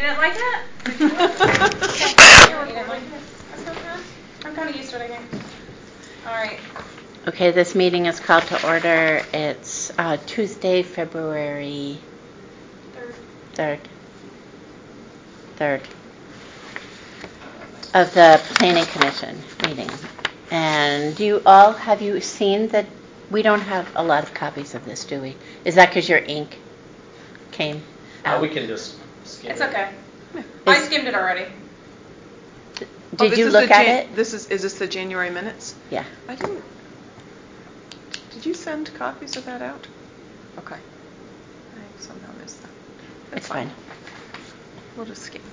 didn't like it? You didn't like it? That's okay. I'm kind of used to it, I think. All right. Okay, this meeting is called to order. It's Tuesday, February 3rd of the Planning Commission meeting. And have you seen that we don't have a lot of copies of this, do we? Is that because your ink came out? We can just skim it. It's okay. I skimmed it already. Did you look at it? Is this the January minutes? Yeah. I didn't. Did you send copies of that out? Okay. I somehow missed that. It's fine. We'll just skim.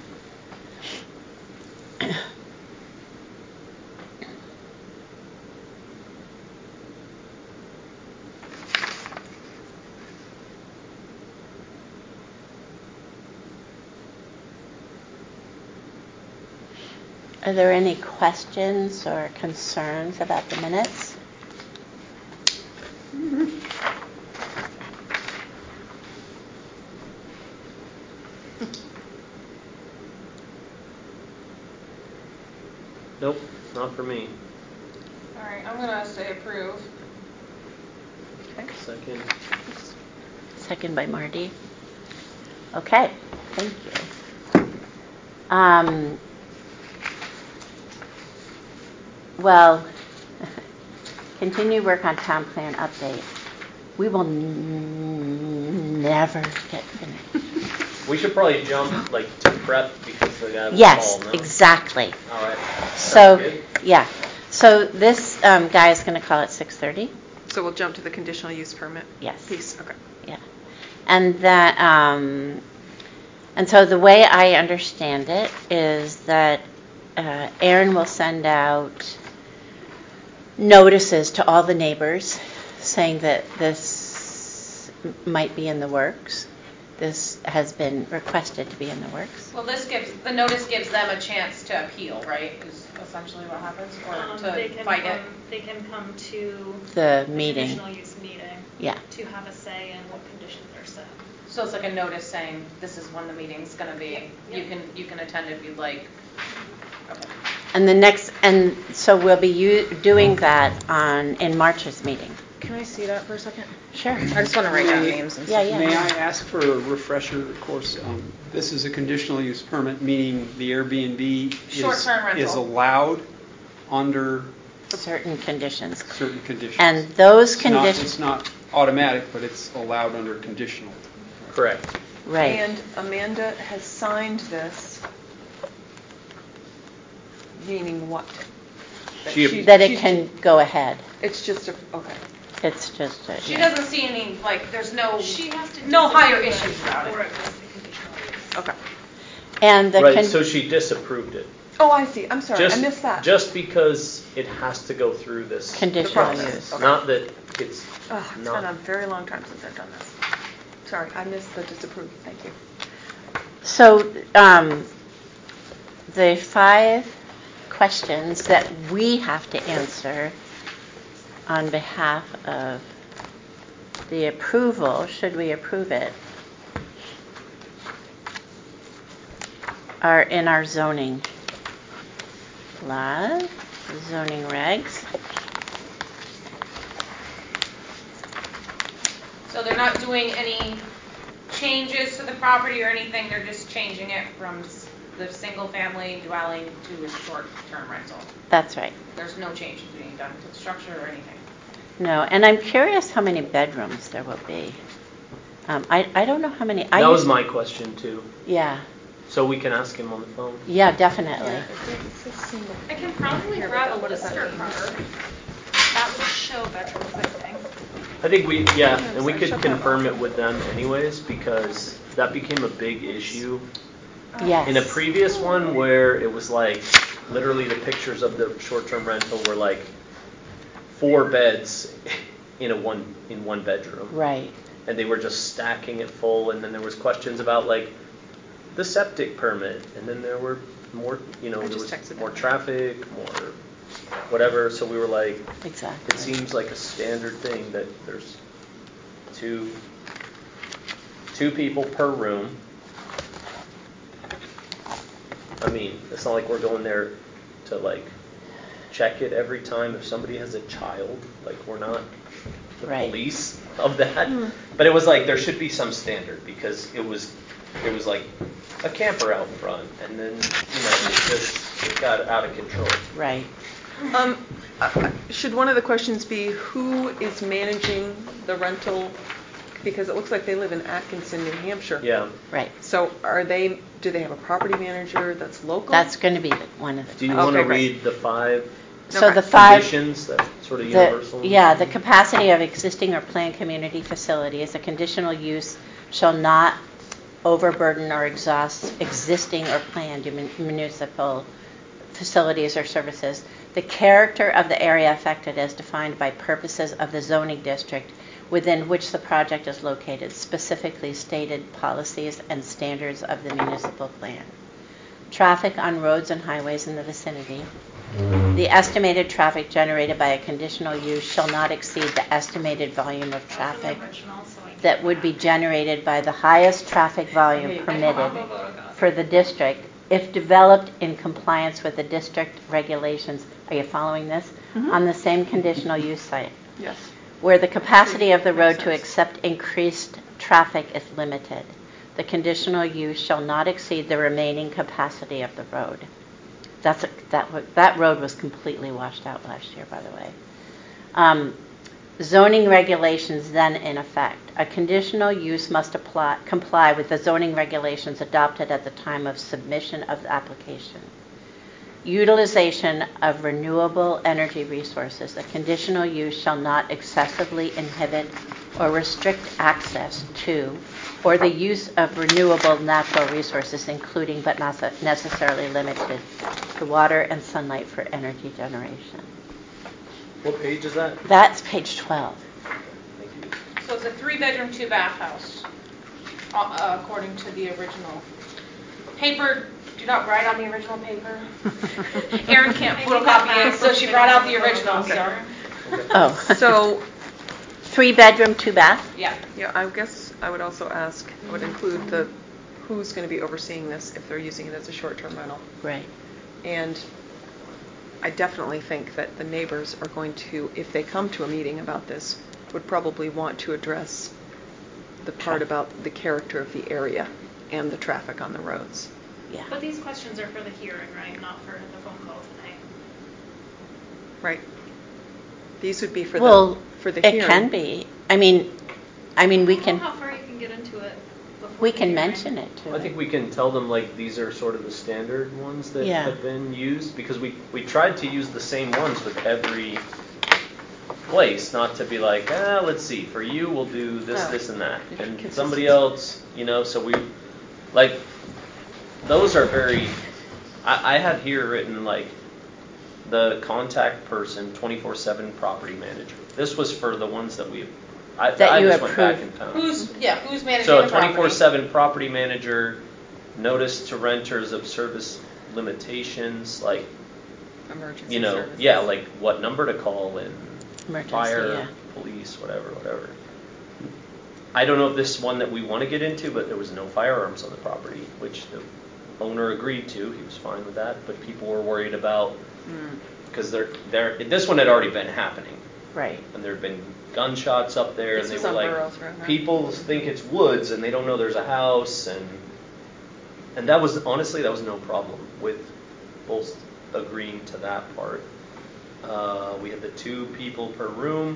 Are there any questions or concerns about the minutes? Nope, not for me. All right, I'm going to say approve. Okay. Second. Second by Marty. Okay, thank you. Well, continue work on town plan update. We will never get finished. We should probably jump to prep because the guy was Yes, called, no? Exactly. All right. So, yeah. So this guy is going to call at 6:30. So we'll jump to the conditional use permit. Yes. Piece. Okay. Yeah. And that, and so the way I understand it is that Aaron will send out notices to all the neighbors saying that this might be in the works. This has been requested to be in the works. Well, the notice gives them a chance to appeal, right? Is essentially what happens, or to fight it. They can come to the meeting. Conditional use meeting. Yeah. To have a say in what conditions are set. So it's like a notice saying this is when the meeting's going to be. Yep. You can attend if you'd like. Okay. And so we'll be doing that in March's meeting. Can I see that for a second? Sure. I just want to write down names and stuff. Yeah. May I ask for a refresher course? This is a conditional use permit, meaning the Airbnb short-term rental is allowed under certain conditions. And those conditions. It's not automatic, but it's allowed under conditional. Correct. Right. And Amanda has signed this, meaning what? That it can go ahead. It's just okay. It's just she doesn't see any, there's no higher issues about it. Okay. And so she disapproved it. Oh, I see. I'm sorry. I missed that. Just because it has to go through this conditional use. Okay. Not that it's it's been a very long time since I've done this. Sorry, I missed the disapprove. Thank you. So the 5 questions that we have to answer on behalf of the approval, should we approve it, are in our zoning laws, zoning regs. So they're not doing any changes to the property or anything. They're just changing it from the single-family dwelling to a short-term rental. That's right. There's no changes being done to the structure or anything. No, and I'm curious how many bedrooms there will be. I don't know how many. That was my question too. Yeah. So we can ask him on the phone. Yeah, definitely. I can probably grab a lister cover. That would show bedrooms, I think. I think and we could confirm it with them anyways because that became a big issue. Yes. In a previous one where it was literally the pictures of the short-term rental were 4 beds in one bedroom. Right. And they were just stacking it full, and then there was questions about the septic permit, and then there were more, there was more traffic, more whatever. So we were exactly. It seems like a standard thing that there's two people per room. I mean, it's not like we're going there to like check it every time. If somebody has a child, like we're not the Right. police of that. But it was like there should be some standard because it was like a camper out front, and then it got out of control. Right. Should one of the questions be who is managing the rental? Because it looks like they live in Atkinson, New Hampshire. Yeah. Right. So do they have a property manager that's local? That's going to be one of the. Do you want to Okay, great. read the 5 So Okay. the 5. conditions that sort of universal? The capacity of existing or planned community facilities, a conditional use shall not overburden or exhaust existing or planned municipal facilities or services. The character of the area affected as defined by purposes of the zoning district within which the project is located, specifically stated policies and standards of the municipal plan. Traffic on roads and highways in the vicinity. The estimated traffic generated by a conditional use shall not exceed the estimated volume of traffic that would be generated by the highest traffic volume permitted for the district if developed in compliance with the district regulations. Are you following this? On the same conditional use site. Yes. Where the capacity of the road to accept increased traffic is limited, the conditional use shall not exceed the remaining capacity of the road. That road was completely washed out last year, by the way. Zoning regulations then in effect. A conditional use must comply with the zoning regulations adopted at the time of submission of the application. Utilization of renewable energy resources. A conditional use shall not excessively inhibit or restrict access to or the use of renewable natural resources, including but not necessarily limited to water and sunlight for energy generation. What page is that? That's page 12. Thank you. So it's a 3-bedroom, 2-bath house, according to the original paper. Do not write on the original paper. Erin can't photocopy it, so she brought out the original. So. Oh. So 3-bedroom, 2-bath? Yeah. yeah, I guess I would also ask, I would include who's going to be overseeing this if they're using it as a short-term rental. Right. And I definitely think that the neighbors are going to, if they come to a meeting about this, would probably want to address the part about the character of the area and the traffic on the roads. Yeah. But these questions are for the hearing, right? Not for the phone call tonight. Right. These would be for the hearing. It can be. I mean, we I don't know can. how far you can get into it. before We the can hearing. mention it too. I think we can tell them like these are sort of the standard ones that Yeah. have been used because we tried to use the same ones with every place, not to be like, let's see, for you we'll do this, this, and that. And somebody else, so we, like, those are very, I had here written like the contact person, 24/7 property manager. This was for the ones that I just went back and found. Who's managing So the a property? 24/7 property manager, notice to renters of service limitations, like, Emergency services. yeah, like what number to call and Emergency, fire, yeah. police, whatever. I don't know if this is one that we want to get into, but there was no firearms on the property, which the owner agreed to. He was fine with that, but people were worried about because this one had already been happening. Right. And there had been gunshots up there, This and was they were on like, Burroughs Road, right? people think it's woods, and they don't know there's a house, and that was honestly that was no problem with both agreeing to that part. We had the 2 people per room,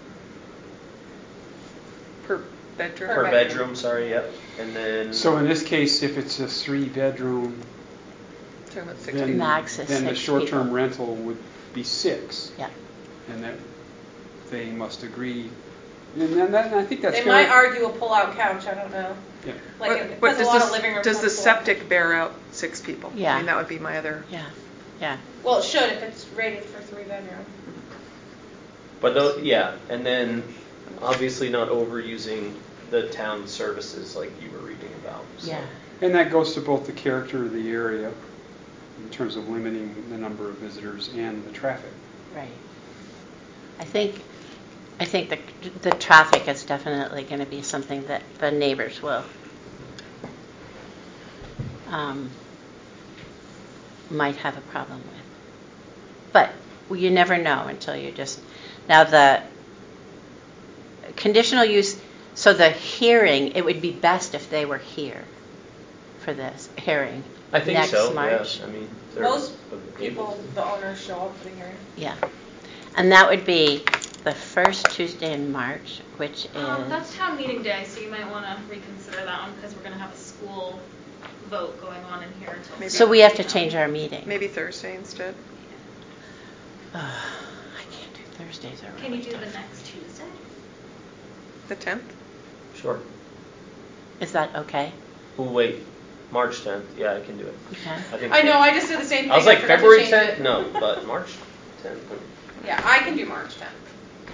Per bedroom? per bedroom. Sorry, yep. And then So in this case, if it's a 3-bedroom, Talking about 6 then, people. Max is then the 6 short-term people. rental would be 6. Yeah. And that they must agree. And then I think that's They fair. might argue a pull-out couch. I don't know. Yeah. Like it But puts a lot of living rooms. does on the floor. septic bear out 6 people? Yeah. I mean, that would be my other. Yeah. Yeah. Well, it should if it's rated for 3-bedroom. But and then obviously not overusing the town services like you were reading about. So. Yeah. And that goes to both the character of the area in terms of limiting the number of visitors and the traffic. Right. I think the traffic is definitely going to be something that the neighbors will might have a problem with. But you never know until you just, now the conditional use, so the hearing, it would be best if they were here for this hearing. I think next so, March. yeah, I mean. they're Most able people, to. the owners show up for the hearing. Yeah. And that would be the first Tuesday in March, which is, That's town meeting day, so you might want to reconsider that one because we're going to have a school vote going on in here until. Maybe so we have to change our meeting. Maybe Thursday instead. I can't do Thursdays. Are Can you really do the tough. next Tuesday? The 10th? Sure. Is that okay? Oh, wait, March 10th, yeah, I can do it. Okay. I think. I know, I just did the same thing. I was like, forgot to February change 10th? it. No, but March 10th. Yeah, I can do March 10th.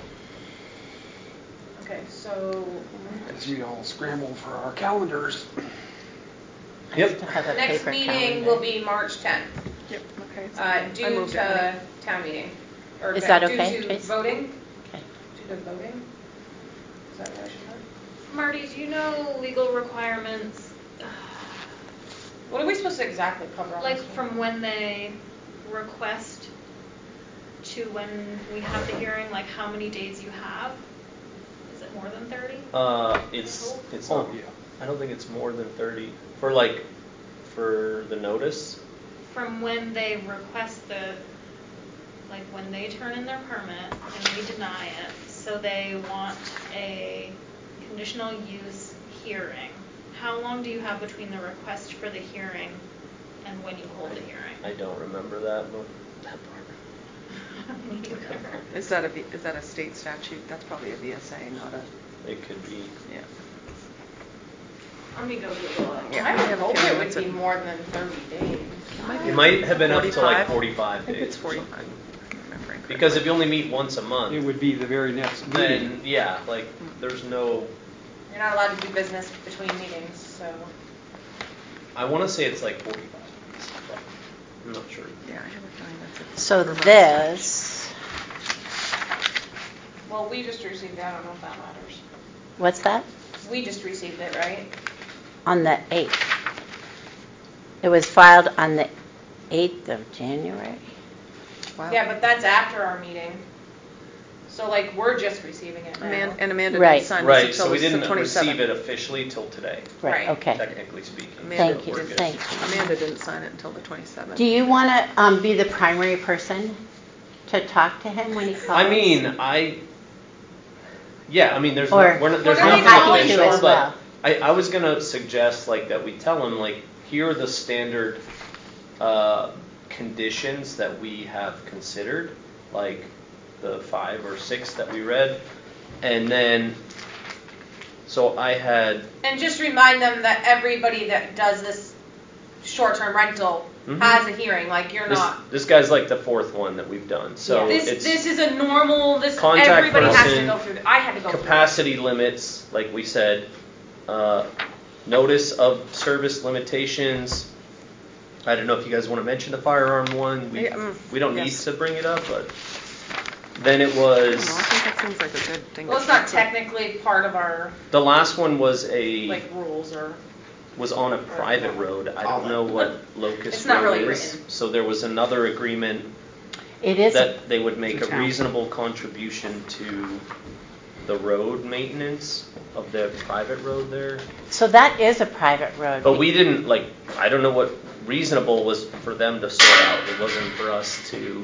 Okay, so As we all scramble for our calendars. I Yep. still have a next paper meeting calendar. will be March 10th, Yep, okay. so I due moved it, to honey. town meeting. Or Is that due okay, to Trace? voting, Okay. due to voting. Is that what I should have? Marty, do you know legal requirements, What are we supposed to exactly cover on like this one? from when they request to when we have the hearing, like how many days you have? Is it more than 30? It's Oh, not, yeah. I don't think it's more than 30, for the notice. From when they request like when they turn in their permit and we deny it, so they want a conditional use hearing. How long do you have between the request for the hearing and when you hold the hearing? I don't remember that part. Is that a state statute? That's probably a VSA, not a, It could be. yeah. Let me go Google it. Yeah, I would have a hope feeling it would that's be a- more than 30 days. It might have been up to like 45? 45 I think days. it's or 45. something. if I'm remembering Because if correctly. you only meet once a It month, would be the very next meeting. then, yeah, like, there's no, You're not allowed to do business between meetings, so. I want to say it's like 45 days, but I'm not sure. Yeah, I have a feeling that's a. So revised this, Well, we just received it, I don't know if that matters. what's that? We just received it, right? On the 8th. It was filed on the 8th of January. statute. Wow. Yeah, but that's after our meeting. So like, we're just receiving it now. And Amanda Right. didn't sign Right, this so until we the didn't 27th. receive it officially till today, Right. Okay. technically speaking. Amanda Thank you, we're good. thank you. Amanda didn't sign it until the 27th. Do you want to be the primary person to talk to him when he calls? I mean, there's Or- there's I'm nothing happy to official, as but well. I was gonna suggest like that we tell him like, here are the standard conditions that we have considered, like the 5 or 6 that we read, and then, so I had, And just remind them that everybody that does this short-term rental Mhm. has a hearing, like you're not. this guy's like the 4th one that we've done, so Yeah. it's. This is a normal, Contact everybody has to person, go through, I had to go through. Capacity limits, like we said, notice of service limitations. I don't know if you guys want to mention the firearm one. We don't need yes. to bring it up, but then it I don't know, I was, think that seems like a good thing. Well, to it's not include. technically part of our, the last one was like, rules or. was on a private road. I don't know what Locust It's not Road really is. written. So there was another agreement It is, that they would make The a town. reasonable contribution to the road maintenance of the private road there. so that is a private road. But we didn't, like, I don't know what reasonable was for them to sort out. It wasn't for us to, you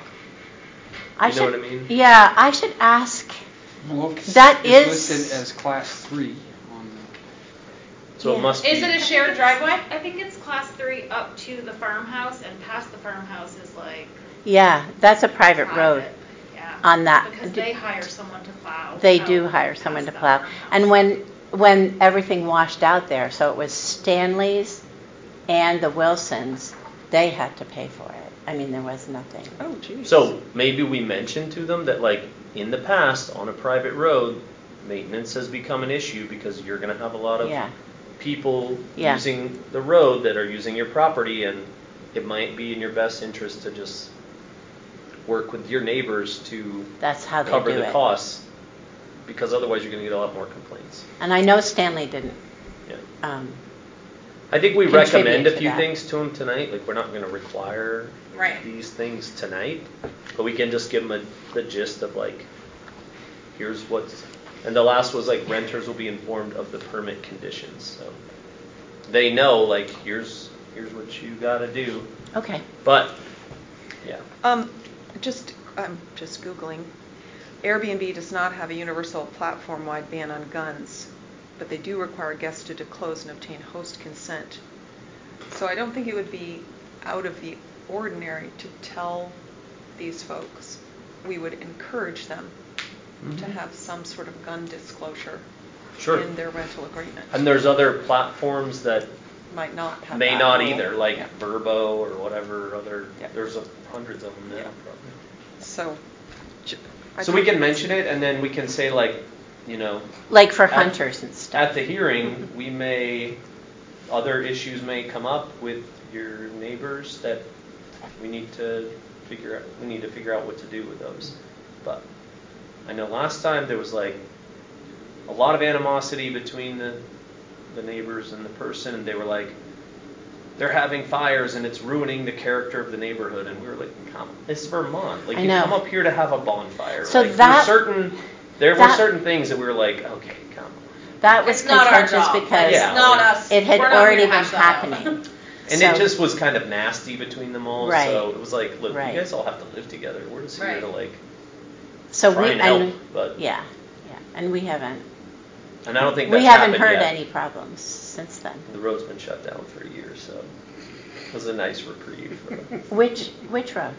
know what I mean? Yeah, I should ask. Well, That it's is- listed as class 3 on So it Yeah. must be. Is it a shared driveway? I think it's class 3 up to the farmhouse, and past the farmhouse is like Yeah, that's a private road private. Yeah. on that. Because they hire someone to plow. They out do hire someone to past plow. that farmhouse. And when everything washed out there, so it was Stanley's and the Wilsons, they had to pay for it. I mean, there was nothing. Oh, geez. So maybe we mention to them that, like, in the past, on a private road, maintenance has become an issue because you're going to have a lot of Yeah, people Yeah. using the road that are using your property, and it might be in your best interest to just work with your neighbors to that's how they cover do the it. costs, because otherwise you're going to get a lot more complaints. And I know Stanley didn't Yeah. I think we contribute recommend a to few that. things to them tonight. Like, we're not going to require Right. these things tonight, but we can just give them the gist of like, here's what's. And the last was like, renters will be informed of the permit conditions, so they know like here's what you got to do. Okay. But yeah. I'm just Googling. Airbnb does not have a universal platform-wide ban on guns, but they do require guests to disclose and obtain host consent. So I don't think it would be out of the ordinary to tell these folks. We would encourage them to have some sort of gun disclosure Sure. in their rental agreement. And there's other platforms that Might not have may that not rule. either, like Yeah. Verbo or whatever other. Yeah. There's hundreds of them now. Yeah. Probably. So, So we can mention it, and then we can say like, Like for At- hunters and stuff. at the hearing, other issues may come up with your neighbors that we need to figure out what to do with those. But I know last time there was like a lot of animosity between the neighbors and the person, and they were like, they're having fires and it's ruining the character of the neighborhood, and we were like, come, it's Vermont. Like, I you know. come up here to have a bonfire. So like, that- there were that- certain things that we were like, okay, come on. That was It's not our contentious job. because Yeah. It's not us. it had We're not here already to been hash that out. happening. And So- it just was kind of nasty between them all. Right. So it was like, look, Right. you guys all have to live together. We're just here Right. to like So try we and help. But yeah, and we haven't and I don't think that's we haven't happened heard yet. any problems since then. The road's been shut down for a year, so it was a nice reprieve. Which road?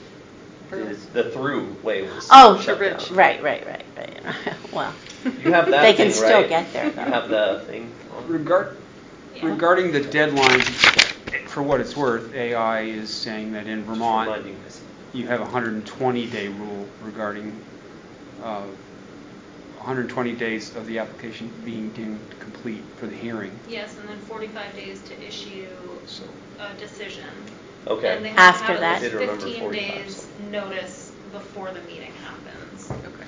The through way was Oh, shut the down. ridge. Right. Well, You have that they thing, can still right? get there though. You have the thing on. Regarding the deadline, for what it's worth, AI is saying that in Vermont, Reminding myself. you have a 120-day rule regarding 120 days of the application being deemed complete for the hearing. Yes, and then 45 days to issue So a decision. Okay. And they have After to have that? at least I did remember 15 45, days so. notice before the meeting happens. Okay.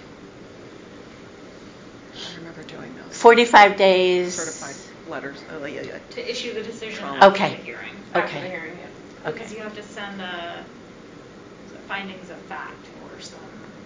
I remember doing those 45 days. certified letters. Oh, yeah. To issue the decision Okay. after the hearing. After the Okay. hearing, yeah. Because you have to send findings of fact or some.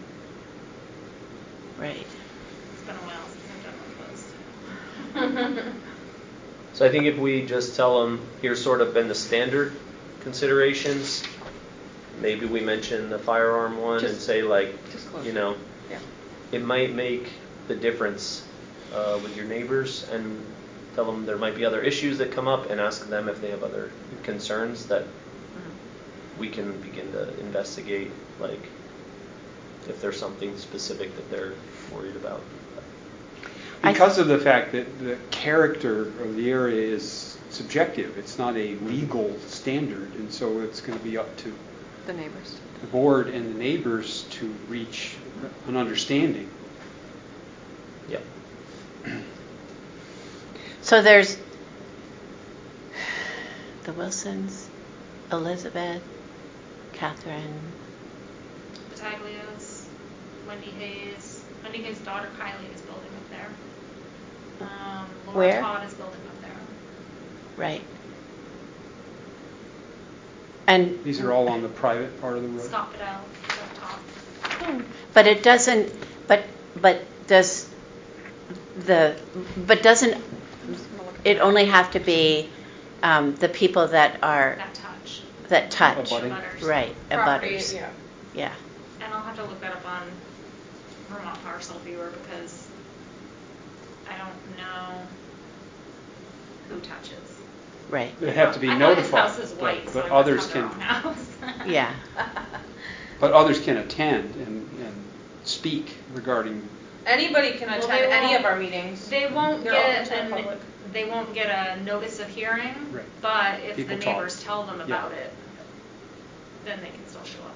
Right. It's been a while since I've done one of those. So I think if we just tell them, here's sort of been the standard considerations, maybe we mention the firearm one and Just say like, disclosure. Yeah. it might make the difference with your neighbors, and tell them there might be other issues that come up, and ask them if they have other concerns that we can begin to investigate, like if there's something specific that they're worried about. because of the fact that the character of the area is subjective, it's not a legal standard, and so it's going to be up to The neighbors. the board and the neighbors to reach an understanding. Yep. So there's the Wilsons, Elizabeth, Catherine. Battaglios, Wendy Hayes. Wendy Hayes' daughter Kylie is building up there. Laura Where? Todd is building up there. Right. And These are all on the private part of the road. Scott Bedell is up top. but it doesn't. But doesn't it only have to be the people that are That touch. that touch? Abutting. Butters. Right. Property, Abutters. yeah. Yeah. And I'll have to look that up on Vermont Parcel Viewer because I don't know who touches. Right. They have to be I thought notified, his house is white, but so I must others have their can. own house. Yeah. But others can attend and speak regarding. Anybody can Well, attend they any won't- of our meetings. They won't They're open get to the an, public. they won't get a notice of hearing, Right. but if People the talk. neighbors tell them Yeah. about it, then they can still show up,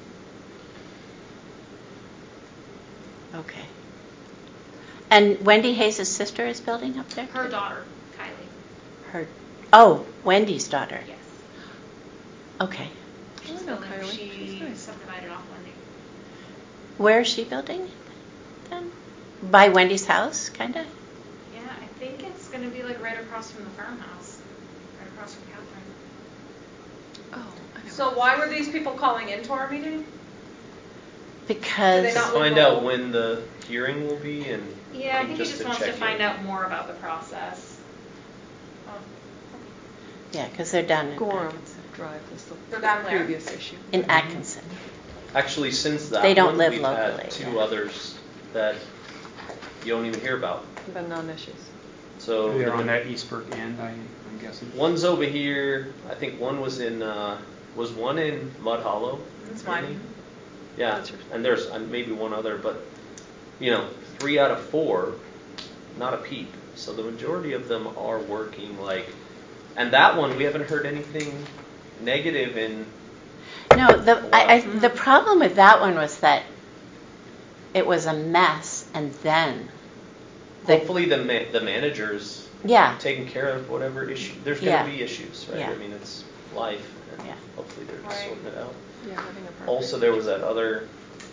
yeah. Okay. And Wendy Hayes' sister is building up there? Her daughter, Kylie, Wendy's daughter. yes. Okay. She's know building, Kylie. she She's nice. subdivided off Wendy. Where is she building then? By Wendy's house, kind of? Yeah, I think it's gonna be like right across from the farmhouse. across from Catherine. Oh, I know. So why were these people calling into our meeting? Because Do they not Find look out old? when the hearing will be and Yeah, I think he just to wants to check find in. out more about the process. Oh, yeah, because they're down in Gorham Atkinson. Drive was the They're down there. previous issue. In Atkinson. Actually, since that They don't one, live we've locally, had two yeah. others that you don't even hear about. The non-issues. So They're on that East Burke end, I'm guessing. one's over here. I think one was in was one in Mud Hollow. That's fine. maybe? Yeah, That's yours. and there's maybe one other, but 3 out of 4, not a peep. So the majority of them are working and that one we haven't heard anything negative in. No, the problem with that one was that it was a mess, and then Hopefully the managers yeah, taking care of whatever issue. There's going Yeah. to be issues, right? Yeah. I mean, it's life, and Yeah. hopefully they're just Right. sorting it out. Yeah, having a Also, there was that other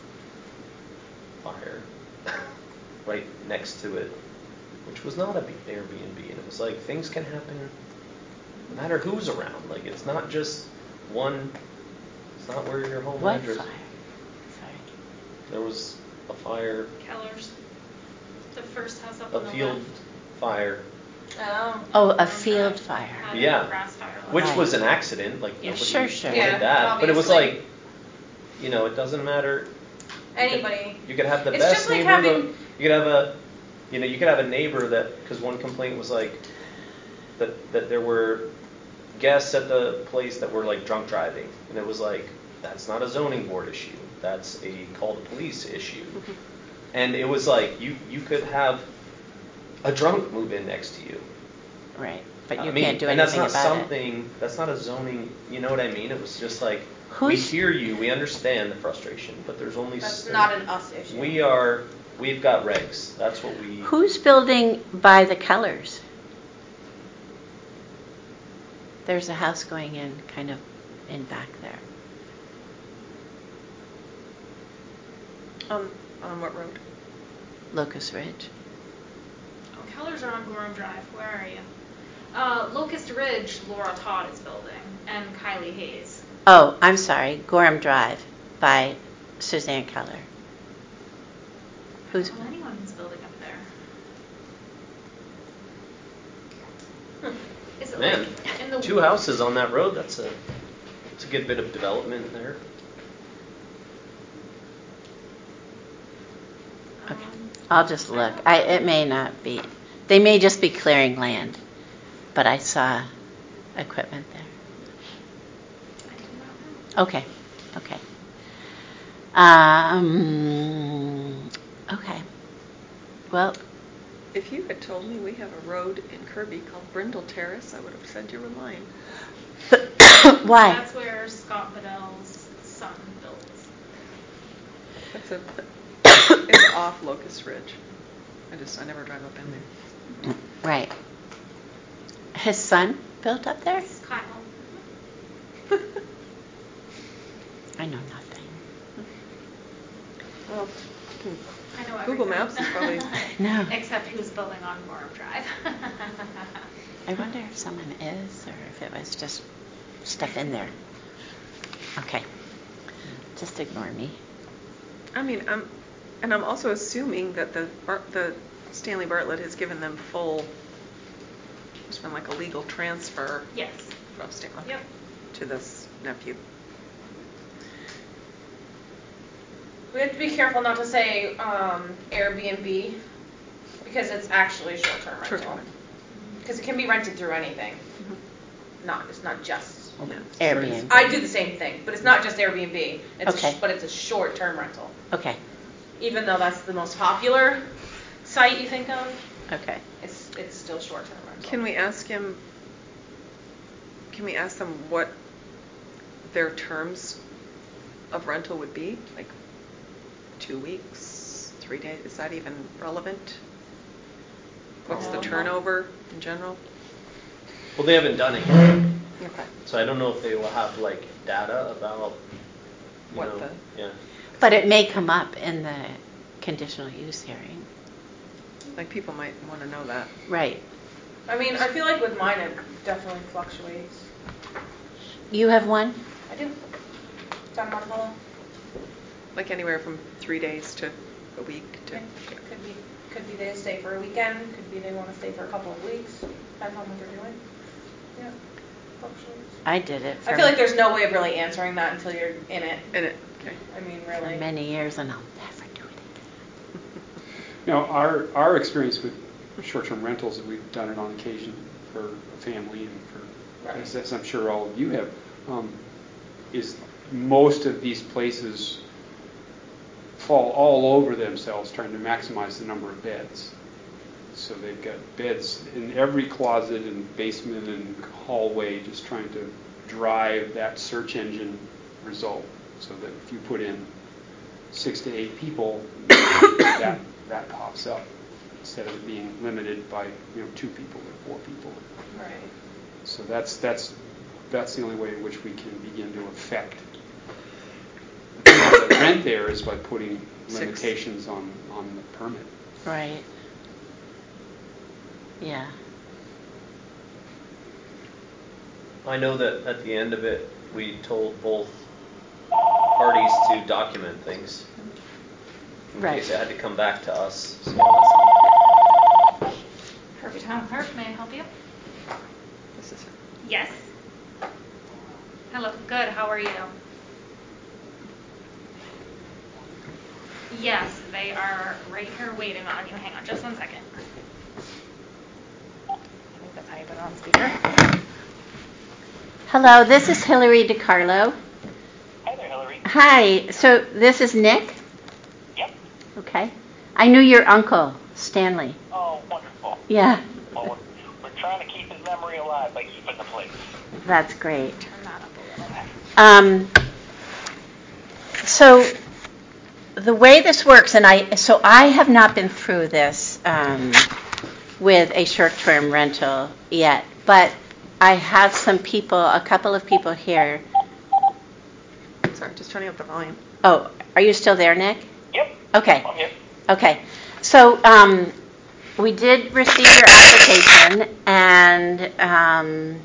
fire right next to it, which was not a Airbnb, and it was like things can happen no matter who's around. Like it's not just one. It's not where your home what address. fire? Sorry. There was a fire, Keller's, the first house up a on the field left. fire, Oh. Oh, a field fire. Had a Yeah. grass fire. which Right. was an accident. Like Yeah, nobody sure. wanted Yeah, that, but it was obviously. like, it doesn't matter. Anybody. You could have the It's best just like neighbor. having- You could have you could have a neighbor that, because one complaint was like that there were guests at the place that were like drunk driving, and it was like that's not a zoning board issue. That's a call to police issue. And it was like you could have a drunk move in next to you. Right, but I you mean, can't do and anything that's not about it. something. That's not a zoning. You know what I mean? It was just like we Who's- hear you, we understand the frustration, but there's only. That's not an us issue. We've got regs. That's what we. Who's building by the Kellers? There's a house going in, kind of in back there. On what road? Locust Ridge. Oh, Keller's are on Gorham Drive. Where are you? Locust Ridge, Laura Todd is building, and Kylie Hayes. Oh, I'm sorry, Gorham Drive by Suzanne Keller. Who's? I don't know anyone who's building up there. Is it Man, like in the 2 houses on that road. It's a good bit of development there. Okay. I'll just look. It may not be. They may just be clearing land, but I saw equipment there. I do not know. Okay. Okay. Well, If you had told me we have a road in Kirby called Brindle Terrace, I would have said you were lying. why? That's where Scott Bedell's son builds. It's off Locust Ridge. I never drive up in there. Right. His son built up there? It's Kyle. I know nothing. Well, I know Google everything. Maps is probably. No. Except who's building on Gorham Drive. I wonder if someone is, or if it was just stuff in there. Okay. Just ignore me. I mean, I'm also assuming that the Stanley Bartlett has given them full. It's been like a legal transfer Yes. from Stanley Yep. to this nephew. We have to be careful not to say Airbnb because it's actually short-term rental. Short-term rental. Because it can be rented through anything. It's not just. Airbnb. I do the same thing, but it's not just Airbnb. It's Okay. but it's a short-term rental. Okay. Even though that's the most popular site you think of, Okay. it's still short-term rental. Can we ask them what their terms of rental would be? Like 2 weeks, 3 days? Is that even relevant? What's the turnover in general? Well, they haven't done it yet, Okay. so I don't know if they will have like data about. Yeah. But it may come up in the conditional use hearing. Like people might want to know that. Right. I mean, I feel like with mine it definitely fluctuates. You have one? I do. San Marcelo. Like anywhere from 3 days to a week to. It could be they stay for a weekend. Could be they want to stay for a couple of weeks. Depends on what they're doing. Yeah. Fluctuates. I did it I feel like there's no way of really answering that until you're in it. Okay. I mean, for really. many years, and I'll never do it again. Now, our experience with short-term rentals, and we've done it on occasion for a family and for, Right. as I'm sure all of you have, is most of these places fall all over themselves trying to maximize the number of beds. So they've got beds in every closet and basement and hallway, just trying to drive that search engine result. So that if you put in 6 to 8 people, that pops up instead of it being limited by 2 people or 4 people. Right. So that's the only way in which we can begin to affect the rent there is by putting 6. limitations on the permit. Right. Yeah. I know that at the end of it, we told both parties to document things in Right. case it had to come back to us. So. Perfect. Town clerk, may I help you? This is Yes. Hello. Good. How are you? Yes, they are right here waiting on you. Hang on just one second. I think that's how you put it on speaker. Hello, this is Hillary DiCarlo. Hi there, Hillary. Hi. So this is Nick? Yep. Okay. I knew your uncle, Stanley. Oh, wonderful. Yeah, Well, we're trying to keep his memory alive by keeping the place. that's great. Turn that up a little bit. So the way this works, and I have not been through this with a short-term rental yet, but I have a couple of people here. sorry, just turning up the volume. Oh, are you still there, Nick? Yep. Okay. I'm here. Okay. So we did receive your application, and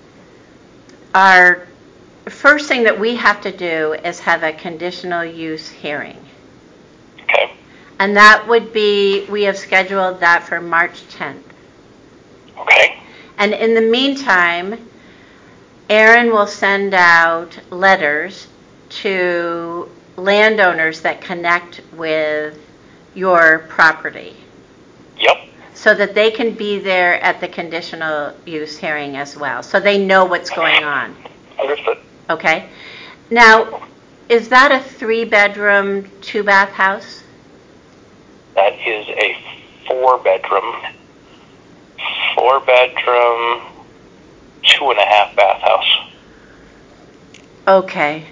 our first thing that we have to do is have a conditional use hearing. Okay. And that would be, we have scheduled that for March 10th. Okay. And in the meantime, Aaron will send out letters to landowners that connect with your property Yep. so that they can be there at the conditional use hearing as well, so they know what's going on. Understood. Okay? Now, is that a 3-bedroom, 2-bath house? That is a 4-bedroom, 2.5-bath house. Okay.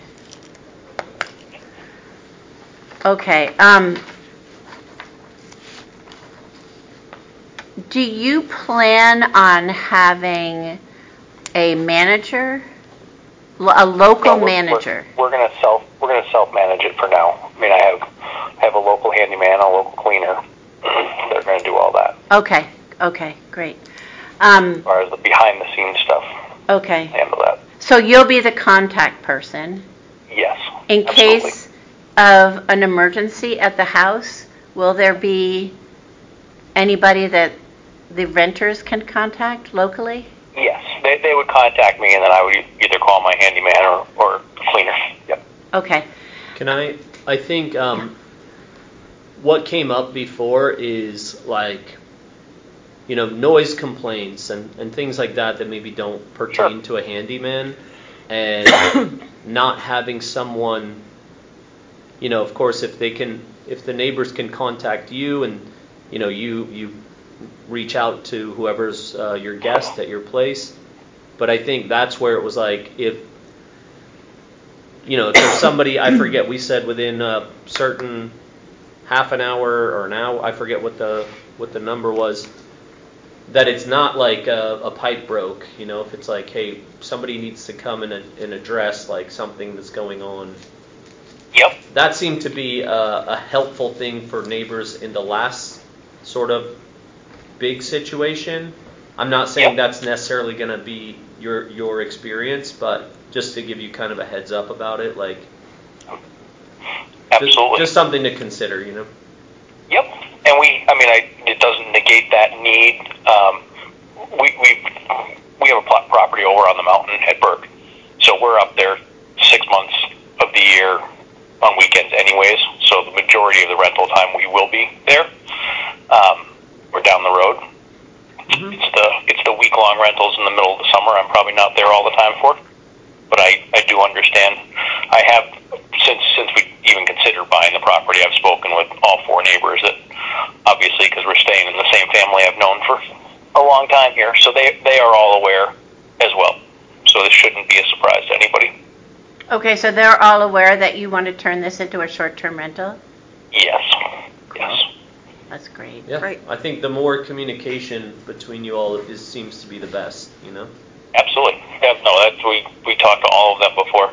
Okay. Do you plan on having a manager, a local No, manager? We're gonna self-manage it for now. I mean, I have a local handyman, a local cleaner. They're gonna do all that. Okay. Okay. Great. As far as the behind-the-scenes stuff, Okay. handle that. So you'll be the contact person Yes. in absolutely. case of an emergency at the house. Will there be anybody that the renters can contact locally? Yes, they would contact me, and then I would either call my handyman or cleaner. Yep. Okay. Can I think what came up before is like, noise complaints and things like that maybe don't pertain to a handyman, and not having someone, of course, if the neighbors can contact you and, you reach out to whoever's your guest at your place. But I think that's where it was like, if there's somebody, I forget, we said within a certain half an hour or an hour, I forget what the number was, that it's not like a pipe broke, if it's like, hey, somebody needs to come and address like something that's going on. Yep. That seemed to be a helpful thing for neighbors in the last sort of big situation. I'm not saying Yep. that's necessarily going to be your experience, but just to give you kind of a heads up about it, like Absolutely. just something to consider, you know. Yep. And it doesn't negate that need. We have a property over on the mountain at Burke, so we're up there 6 months of the year on weekends anyways, so the majority of the rental time we will be there. We're down the road. Mm-hmm. It's the week-long rentals in the middle of the summer I'm probably not there all the time for, but I do understand. I have, since we even considered buying the property, I've spoken with all 4 neighbors that, obviously because we're staying in the same family I've known for a long time here, so they are all aware as well. So this shouldn't be a surprise to anybody. Okay, so they're all aware that you want to turn this into a short-term rental? Yes. Yes. That's great. Yeah, Right. I think the more communication between you all seems to be the best, you know. Absolutely. Yeah, no, we talked to all of them before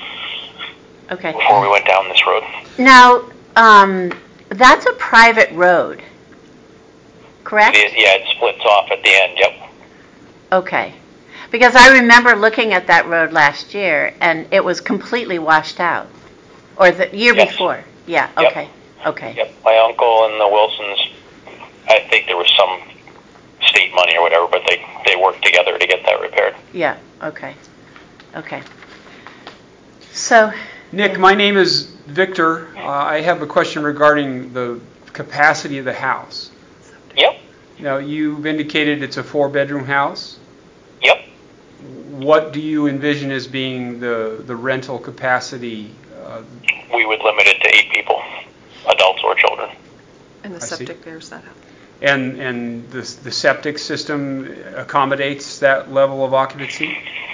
Okay. we went down this road. Now, that's a private road, correct? It splits off at the end. Yep. Okay. Because I remember looking at that road last year, and it was completely washed out. Or the year Yes. before. Yeah, Yep. okay. Okay. Yep. My uncle and the Wilsons, I think there was some state money or whatever, but they worked together to get that repaired. Yeah, okay. Okay. So, Nick, my name is Victor. I have a question regarding the capacity of the house. Yep. Now, you've indicated it's a 4-bedroom house. Yep. What do you envision as being the rental capacity? We would limit it to 8 people, adults or children. And the I see. septic bears that out. And the septic system accommodates that level of occupancy?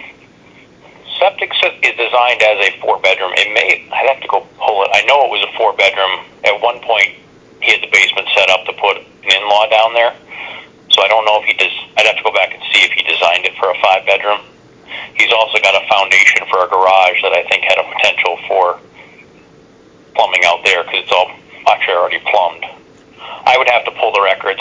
Septic is designed as a 4-bedroom. I'd have to go pull it. I know it was a 4-bedroom. At one point, he had the basement set up to put an in-law down there. So I don't know if I'd have to go back and see if he designed it for a 5-bedroom. He's also got a foundation for a garage that I think had a potential for plumbing out there because it's all actually already plumbed. I would have to pull the records.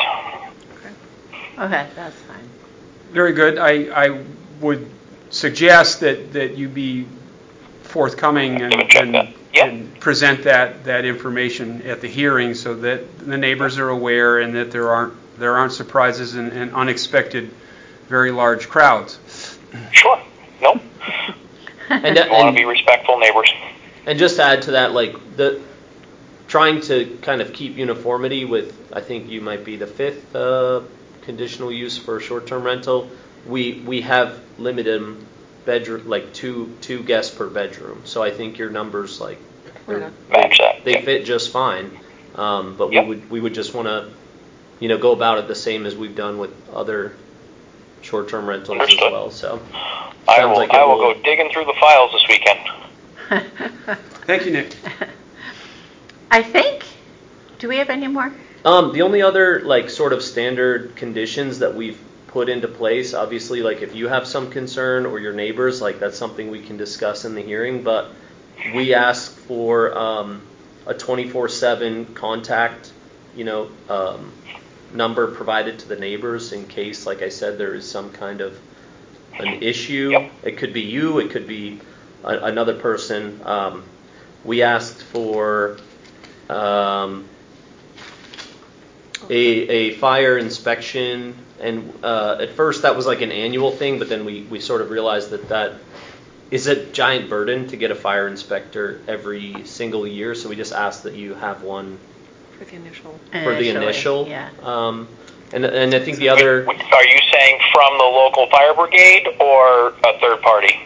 okay, that's fine. Very good. I would suggest that you be forthcoming and present that information at the hearing so that the neighbors are aware and that there aren't surprises and unexpected very large crowds. Sure. Nope. And, You want to be respectful neighbors. And just to add to that, like trying to kind of keep uniformity with, I think you might be the 5th conditional use for short-term rental. We have limited bedroom, like two guests per bedroom. So I think your numbers match that. They fit just fine. But we would just want to, go about it the same as we've done with other short-term rentals Understood. as well. So I will go digging through the files this weekend. Thank you, Nick. I think, do we have any more? The only other sort of standard conditions that we've put into place, obviously, if you have some concern or your neighbors, that's something we can discuss in the hearing. But we ask for a 24/7 contact, number provided to the neighbors in case, like I said, there is some kind of an issue. Yep. It could be you, it could be another person. We asked for a fire inspection, and at first that was an annual thing, but then we sort of realized that is a giant burden to get a fire inspector every single year, so we just asked that you have one For the initial. for the initial. Yeah. And I think the other... Are you saying from the local fire brigade or a third party?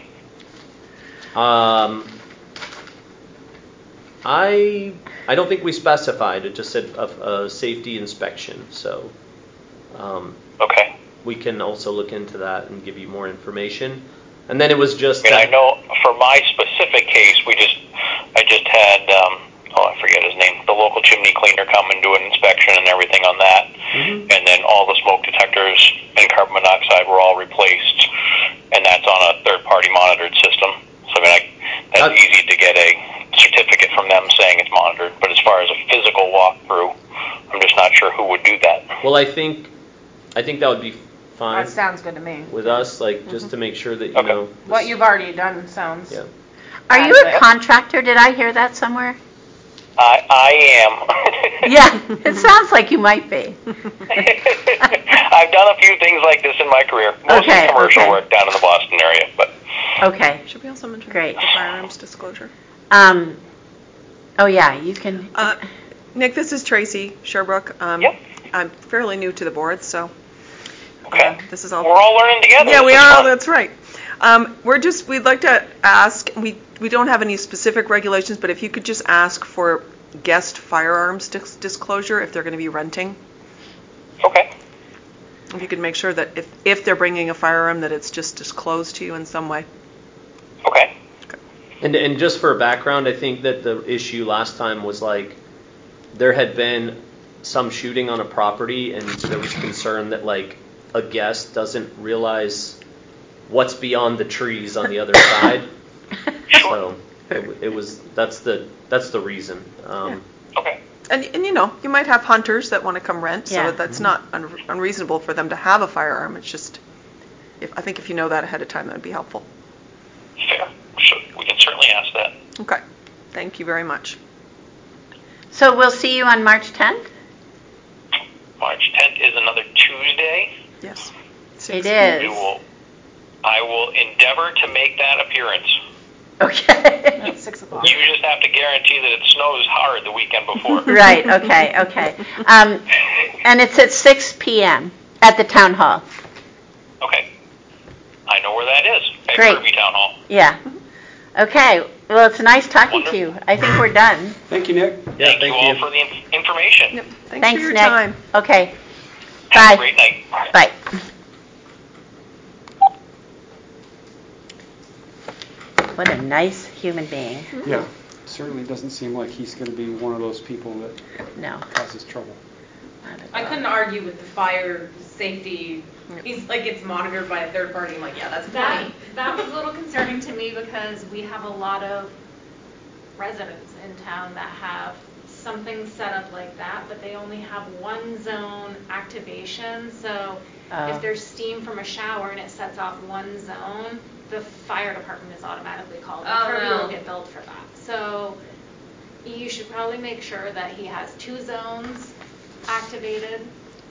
I don't think we specified. It just said a safety inspection. So Okay. we can also look into that and give you more information. And then it was just... I know for my specific case, I just had, I forget his name, the local chimney cleaner come and do an inspection and everything on that. Mm-hmm. And then all the smoke detectors and carbon monoxide were all replaced. And that's on a third-party monitored system. So, that's easy to get a certificate from them saying it's monitored. But as far as a physical walkthrough, I'm just not sure who would do that. Well, I think that would be fine That sounds good to me. with us, like, just to make sure that, you Okay. know. What this- you've already done sounds. Yeah. Are you a contractor? Did I hear that somewhere? I am. Yeah, it sounds like you might be. I've done a few things like this in my career, mostly Okay, commercial okay. work down in the Boston area, but Okay. Should we also mention Great. the firearms disclosure? Oh yeah, you can. Nick, this is Tracy Sherbrooke. Yep. I'm fairly new to the board, so okay. this is all. We're all learning together. Yeah, This we is are. fun. That's right. We'd like to ask. We don't have any specific regulations, but if you could just ask for guest firearms disclosure if they're going to be renting. Okay. If you could make sure that if they're bringing a firearm, that it's just disclosed to you in some way. Okay. And just for a background, I think that the issue last time was like, there had been some shooting on a property, and there was concern that like a guest doesn't realize what's beyond the trees on the other side. So it was that's the reason. Okay. And you know, you might have hunters that want to come rent, Yeah. so that's not unreasonable for them to have a firearm. It's just, I think if you know that ahead of time, that would be helpful. Fair. So we can certainly ask that. Okay. Thank you very much. So we'll see you on March 10th? March 10th is another Tuesday. Yes. It is. I will endeavor to make that appearance. Okay. At 6 o'clock. You just have to guarantee that it snows hard the weekend before. Right, okay. And it's at 6 p.m. at the town hall. Okay. I know where that is. At Great. Kirby Town Hall. Yeah. Okay, well, it's nice talking to you. I think we're done. Thank you, Nick. Yeah, Thank you all for the information. Yep. Thanks Thanks, for your Nick. time. Okay, Have a bye. great night. Bye. What a nice human being. Yeah, certainly doesn't seem like he's going to be one of those people that No. causes trouble. not at I all. couldn't argue with the fire safety. He's like, it's monitored by a third party. I'm like, yeah, that's funny. That was a little concerning to me because we have a lot of residents in town that have something set up like that, but they only have one zone activation. So if there's steam from a shower and it sets off one zone, the fire department is automatically called. Oh, Kirby no. will get billed for that. So you should probably make sure that he has 2 zones activated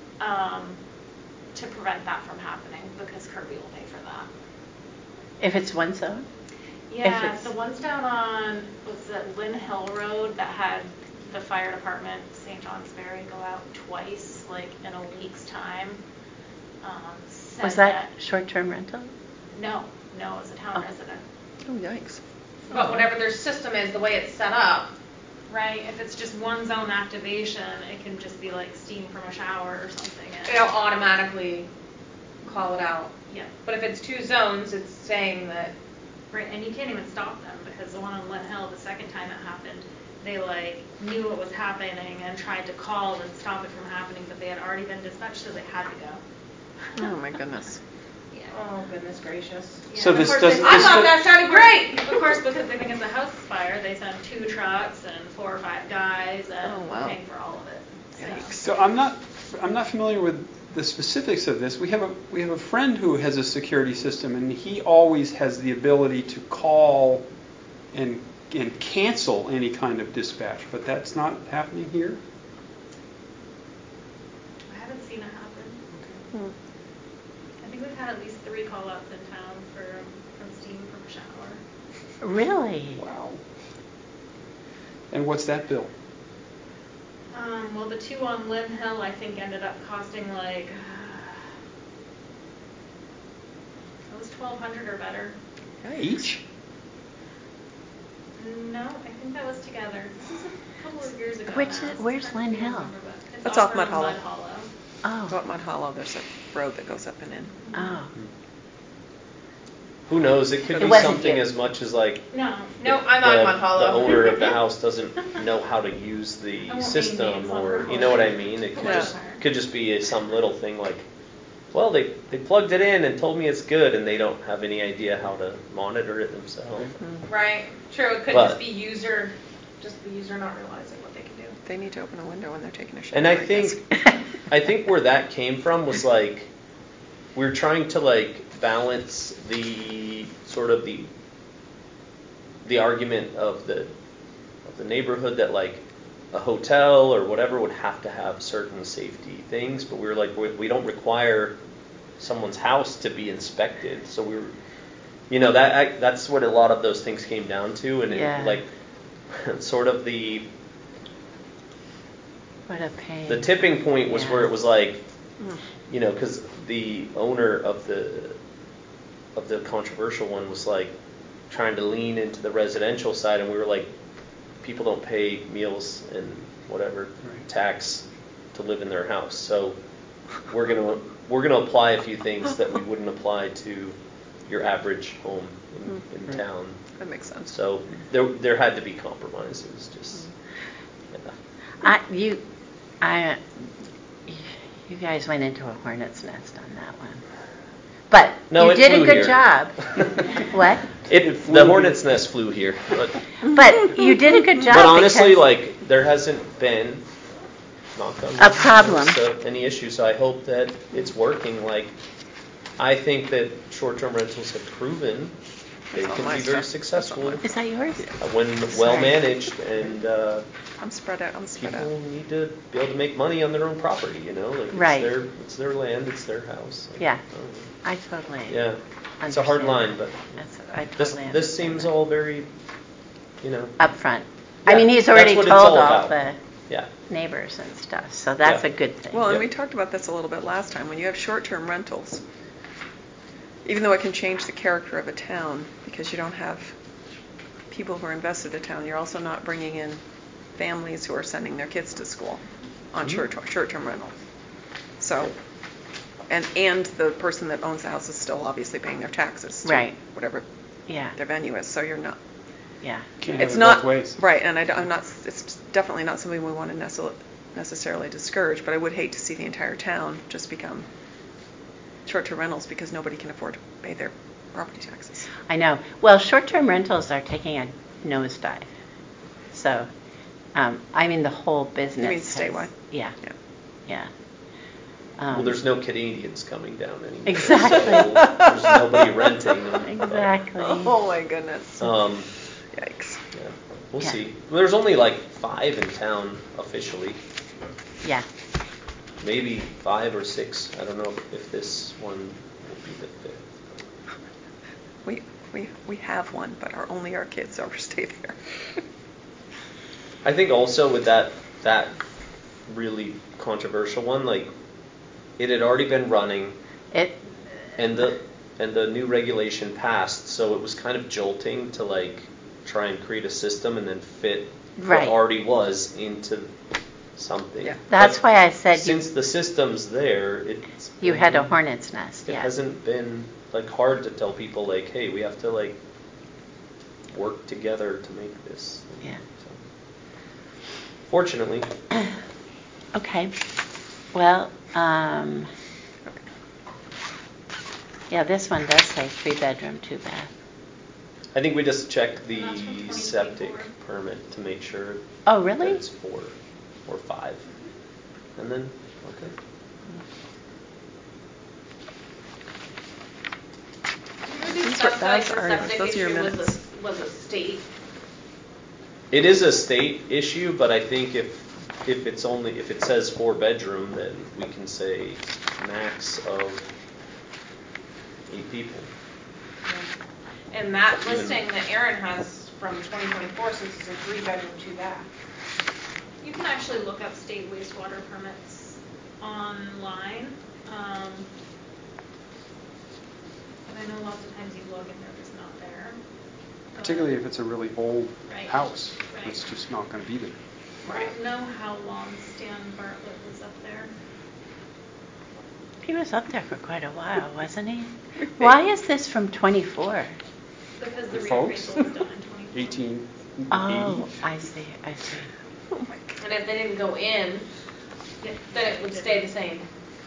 to prevent that from happening, because Kirby will pay for that. If it's one zone? Yeah, it's- the ones down on, was it Lynn Hill Road that had the fire department, St. Johnsbury, go out twice, like in a week's time. Said Was that short-term rental? No, it was a town resident. Oh, yikes. But whatever their system is, the way it's set up. Right, if it's just one zone activation, it can just be like steam from a shower or something. And It'll automatically call it out. yeah, But if it's 2 zones, it's saying that. right, and you can't even stop them, because the one on Lynn Hill, the second time it happened, they like knew what was happening and tried to call and stop it from happening, but they had already been dispatched, so they had to go. Oh, my goodness. Yeah. Oh, goodness gracious. Yeah, So and of this course doesn't- they- I thought that sounded great. Of course, because they think it's a house fire, they send 2 trucks and 4 or 5 guys and Oh, wow. paying for all of it. Yikes. So I'm not familiar with the specifics of this. We have a friend who has a security system, and he always has the ability to call and cancel any kind of dispatch, but that's not happening here. I haven't seen it happen. Hmm. I think we've had at least 3 call-outs in town from steam from a shower. Really? Wow. And what's that bill? Well, the 2 on Lynn Hill, I think, ended up costing like it was $1,200 or better. Each? No, I think that was together. This is a couple of years ago. Which now. is- where's It's hard Lynn for me to Hill? remember, but it's That's off off Mud around Hollow. Mud Hollow. Go Oh. up Mud Hollow, there's a road that goes up and in. Oh. Who knows? It could It be wasn't something you. as much as like No. No, I'm on Mud Hollow. the owner of the house doesn't know how to use I the won't name system, names on or her you know what I phone. mean. It could Yeah. just be some little thing like, well, they plugged it in and told me it's good, and they don't have any idea how to monitor it themselves. Right. True. It could But- just be the user not realizing what they can do. They need to open a window when they're taking a shower. And I guess. think where that came from was like, we're trying to like balance the sort of the argument of the neighborhood that like a hotel or whatever would have to have certain safety things, but we were like, we don't require someone's house to be inspected. So we were, you know, that's what a lot of those things came down to, and Yeah. it, like sort of What a pain. the tipping point was Yeah. where it was like, you know, because the owner of the controversial one was like trying to lean into the residential side, and we were like, people don't pay meals and whatever tax to live in their house, so we're gonna apply a few things that we wouldn't apply to your average home in town. That makes sense. So there had to be compromises. Just You guys went into a hornet's nest on that one, but No, you it did a flew good here. job. What? The hornet's nest flew here, But you did a good job. but honestly, because like there hasn't been knock on A wood, problem. any issue. So I hope that it's working. Like I think that short-term rentals have proven they That's all can my be very stuff. successful Is that yours? when well managed, and I'm spread out. people need to be able to make money on their own property. You know, like Right. it's their land, it's their house. Like, Yeah. I I totally. yeah, it's a hard understand line, that. but I this totally this seems all very, you know, upfront. Yeah, I mean, he's that's already what told it's all all about. the yeah. neighbors and stuff, so that's Yeah. a good thing. Well, and Yep. we talked about this a little bit last time. When you have short-term rentals, even though it can change the character of a town because you don't have people who are invested in town, you're also not bringing in families who are sending their kids to school on short-term rental. So, and the person that owns the house is still obviously paying their taxes to Right. whatever Yeah, their venue is. So you're not. yeah. Can't have It's it not both ways. right, and I'm not. It's definitely not something we want to necessarily discourage. But I would hate to see the entire town just become short-term rentals because nobody can afford to pay their property taxes. I know. Well, short-term rentals are taking a nosedive. So, I mean, the whole business. You mean has- statewide? Yeah, Yeah. yeah. Well, there's no Canadians coming down anymore. Exactly. So there's nobody renting them. Exactly. Oh my goodness. Um, Yikes. yeah, we'll Yeah. see. There's only like 5 in town officially. Yeah. Maybe 5 or 6. I don't know if this one will be the 5th. We have one, but only our kids ever stay there. I think also with that really controversial one, like it had already been running, It. and the new regulation passed, so it was kind of jolting to like try and create a system and then fit Right. what already was into something. Yeah. That's But why I said since the system's there, you had a hornet's nest. It Yeah. hasn't been like hard to tell people like, hey, we have to like work together to make this. Yeah. So, fortunately. Okay. Well, yeah, this one does say 3-bedroom, 2-bath. I think we just check And that's from the 2024. septic permit to make sure Oh, that really? it's 4 or 5. And then, okay. Would you These are- specify those the are- septic those are your issue minutes. was a state? It is a state issue, but I think if it says 4-bedroom, then we can say max of 8 people. And that Even- listing that Aaron has from 2024 says it's a 3-bedroom, 2-bath. You can actually look up state wastewater permits online. But I know lots of times you look and they're just not there. Particularly if it's a really old Right. house, Right. it's just not going to be there. I don't know how long Stan Bartlett was up there. He was up there for quite a while, wasn't he? Why is this from 24? Because the The folks? reappraisal was done in 2020. 1880. Oh, I see. Oh my God. And if they didn't go in, then it would stay the same.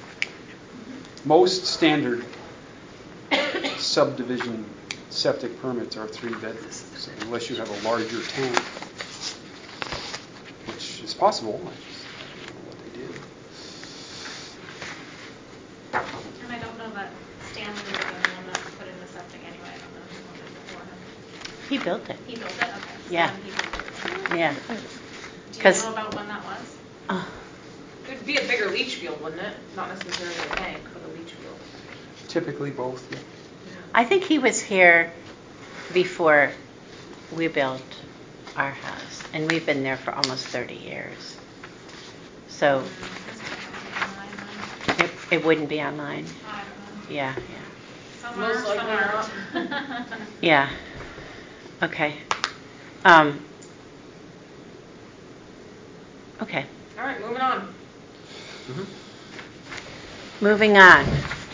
Most standard subdivision septic permits are 3-bedrooms, so unless you have a larger tank, which is possible. I just don't know what they did. And I don't know that He built it. He built it? Okay. So Yeah. then he can- Yeah. Do you 'Cause- know about when that was? Oh, It would be a bigger leach field, wouldn't it? Not necessarily a tank, but a leach field. Typically both, yeah. I think he was here before we built our house, and we've been there for almost 30 years. So it wouldn't be on mine. I don't know. Yeah, Some Most are, some likely aren't. yeah. Okay. Okay. All right, moving on. Moving on.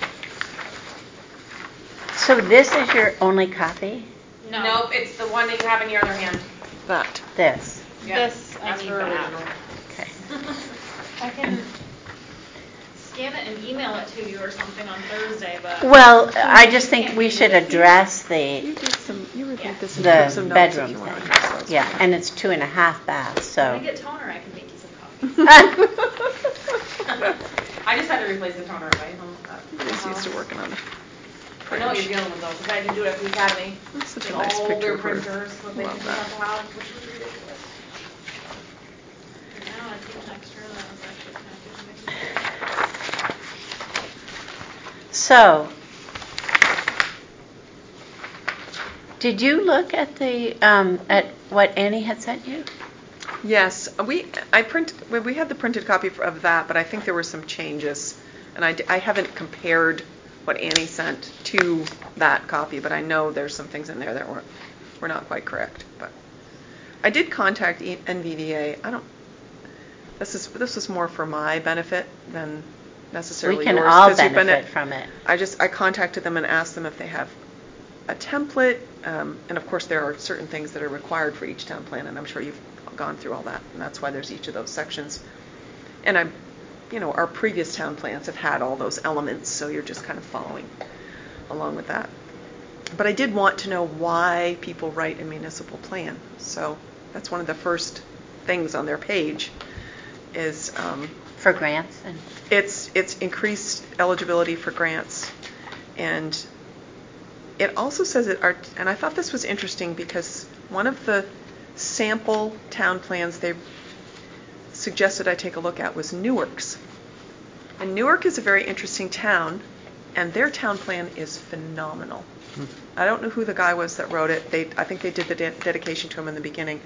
So this is your only copy? No. Nope, it's the one that you have in your other hand. That. This. Yeah, This, I that's need her back. original. Okay. I can scan it and email it to you or something on Thursday, but. Well, I just think we should address the You reviewed this and took some notes if bedroom you want to thing. address those. Yeah, and it's 2.5 baths, When I so. get toner, I can make you some coffee. I just had to replace the toner at my home. He's used to working on it. I know what you're dealing with though, because I had to do it at the academy. That's such a And nice all picture their of her. printers, what they Love didn't that. have to have, which was ridiculous. Now I take an extra, that was actually kind of good. So, did you look at at what Annie had sent you? Yes, we had the printed copy of that, but I think there were some changes, and I haven't compared what Annie sent to that copy, but I know there's some things in there that were not quite correct. But I did contact NVDA. This was more for my benefit than necessarily We can yours. all 'cause you've been benefit from it. I contacted them and asked them if they have a template, and of course there are certain things that are required for each town plan, and I'm sure you've gone through all that, and that's why there's each of those sections. And our previous town plans have had all those elements, so you're just kind of following along with that. But I did want to know why people write a municipal plan, so that's one of the first things on their page is For grants and. it's increased eligibility for grants, and it also says and I thought this was interesting because one of the sample town plans they suggested I take a look at was Newark's. And Newark is a very interesting town, and their town plan is phenomenal. I don't know who the guy was that wrote it. I think they did the dedication to him in the beginning.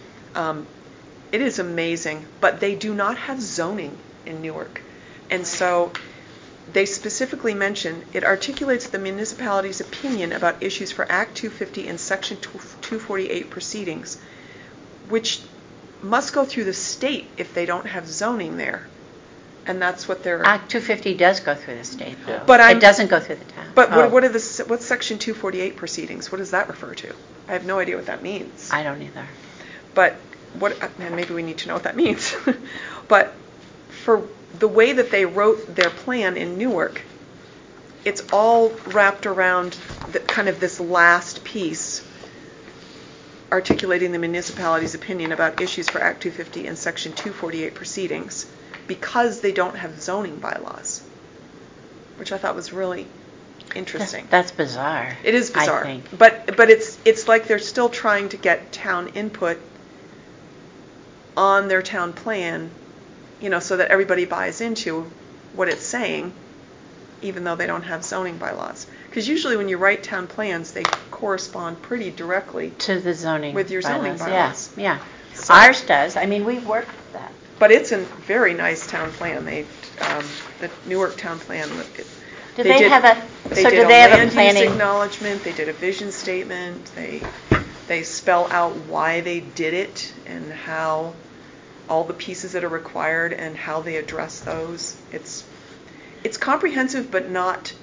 It is amazing, but they do not have zoning in Newark. And so they specifically mention it articulates the municipality's opinion about issues for Act 250 and Section 248 proceedings, which must go through the state if they don't have zoning there. And that's what they're... Act 250 does go through the state, though. Yeah. But It doesn't go through the town. But Oh, what's Section 248 proceedings? What does that refer to? I have no idea what that means. I don't either. But and maybe we need to know what that means. But for the way that they wrote their plan in Newark, it's all wrapped around kind of this last piece, articulating the municipality's opinion about issues for Act 250 and Section 248 proceedings, because they don't have zoning bylaws, which I thought was really interesting. That's bizarre. It is bizarre. I think. But it's like they're still trying to get town input on their town plan, so that everybody buys into what it's saying, even though they don't have zoning bylaws. Because usually when you write town plans, they correspond pretty directly To the zoning with your zoning bylaws. Yeah. So- Ours does. I mean, we've worked with that. But it's a very nice town plan. The Newark town plan. Do they have a land planning? use acknowledgement. They did a vision statement. They spell out why they did it and how all the pieces that are required and how they address those. It's comprehensive, but not.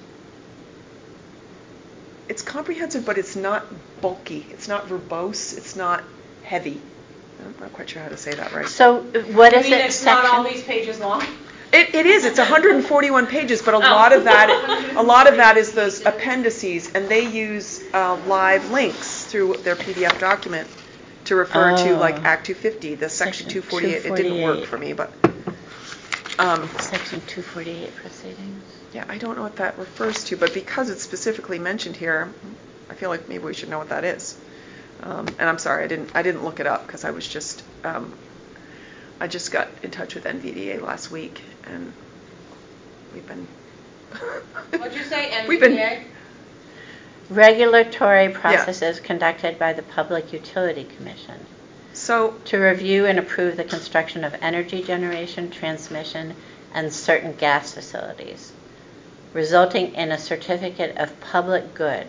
It's comprehensive, but it's not bulky. It's not verbose. It's not heavy. I'm not quite sure how to say that right. So what is I mean, it? it's not all Section? these pages long. It is. It's 141 pages, but a lot of that is those appendices, and they use live links through their PDF document to refer to, like Act 250, the Section 248. It didn't work for me, but Section 248 proceedings. yeah, I don't know what that refers to, but because it's specifically mentioned here, I feel like maybe we should know what that is. And I'm sorry, I didn't look it up because I was just, I just got in touch with NVDA last week, and we've been. What'd you say, NVDA? We've been. Regulatory processes conducted by the Public Utility Commission So, to review and approve the construction of energy generation, transmission, and certain gas facilities, resulting in a certificate of public good.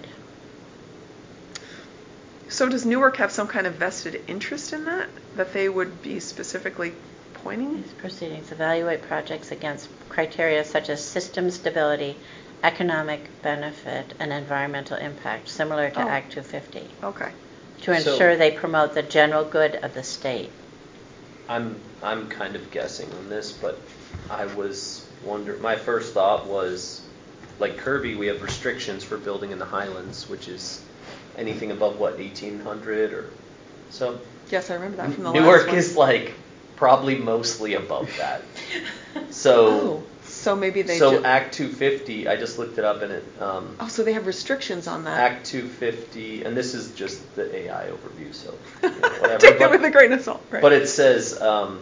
so does Newark have some kind of vested interest in that they would be specifically pointing? These proceedings evaluate projects against criteria such as system stability, economic benefit, and environmental impact, similar to Oh. Act 250, Okay. to ensure they promote the general good of the state. I'm kind of guessing on this, but I was wondering. My first thought was, like Kirby, we have restrictions for building in the Highlands, which is anything above 1800 or so. Yes, I remember that from the Newark last one. is like probably mostly above that. So. Oh, so maybe they. So Act 250, I just looked it up, and it. Oh, so they have restrictions on that. Act 250, and this is just the AI overview, so whatever. Take it with a grain of salt. Right. But it says,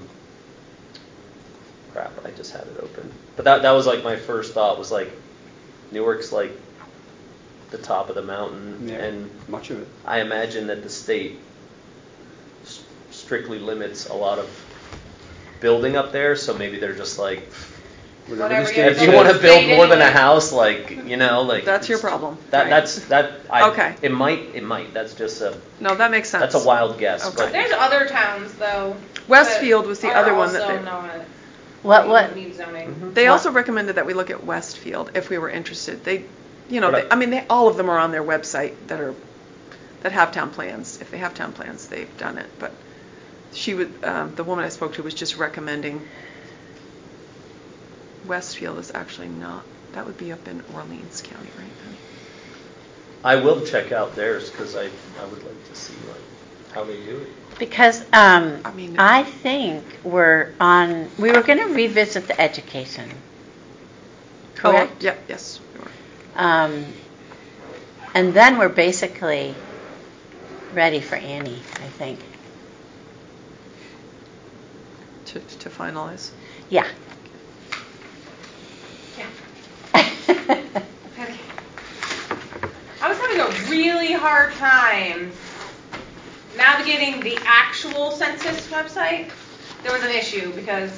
crap, I just had it open. But that was like my first thought was like, Newark's like the top of the mountain, Yeah, and much of it. I imagine that the state strictly limits a lot of building up there, so maybe they're just like, Whatever Whatever the you state if you build want to the build state more than a anyway. house, like, like That's your it's- problem. That Right. that's Okay. It might. That's just No, that makes sense. that's a wild guess, Okay. but There's other towns, though. Westfield that was the are other one that also they. not- What? Need zoning. They What? also recommended that we look at Westfield if we were interested. They, But all of them are on their website that have town plans. If they have town plans, they've done it. But she would, the woman I spoke to was just recommending. Westfield is actually not. That would be up in Orleans County, right? I will check out theirs because I would like to see like how they do it. Because mean- I think we were going to revisit the education. Correct? Oh, yeah, yes. We were. And then we're basically ready for Annie, I think. To finalize. Yeah. Okay. I was having a really hard time navigating the actual census website. There was an issue because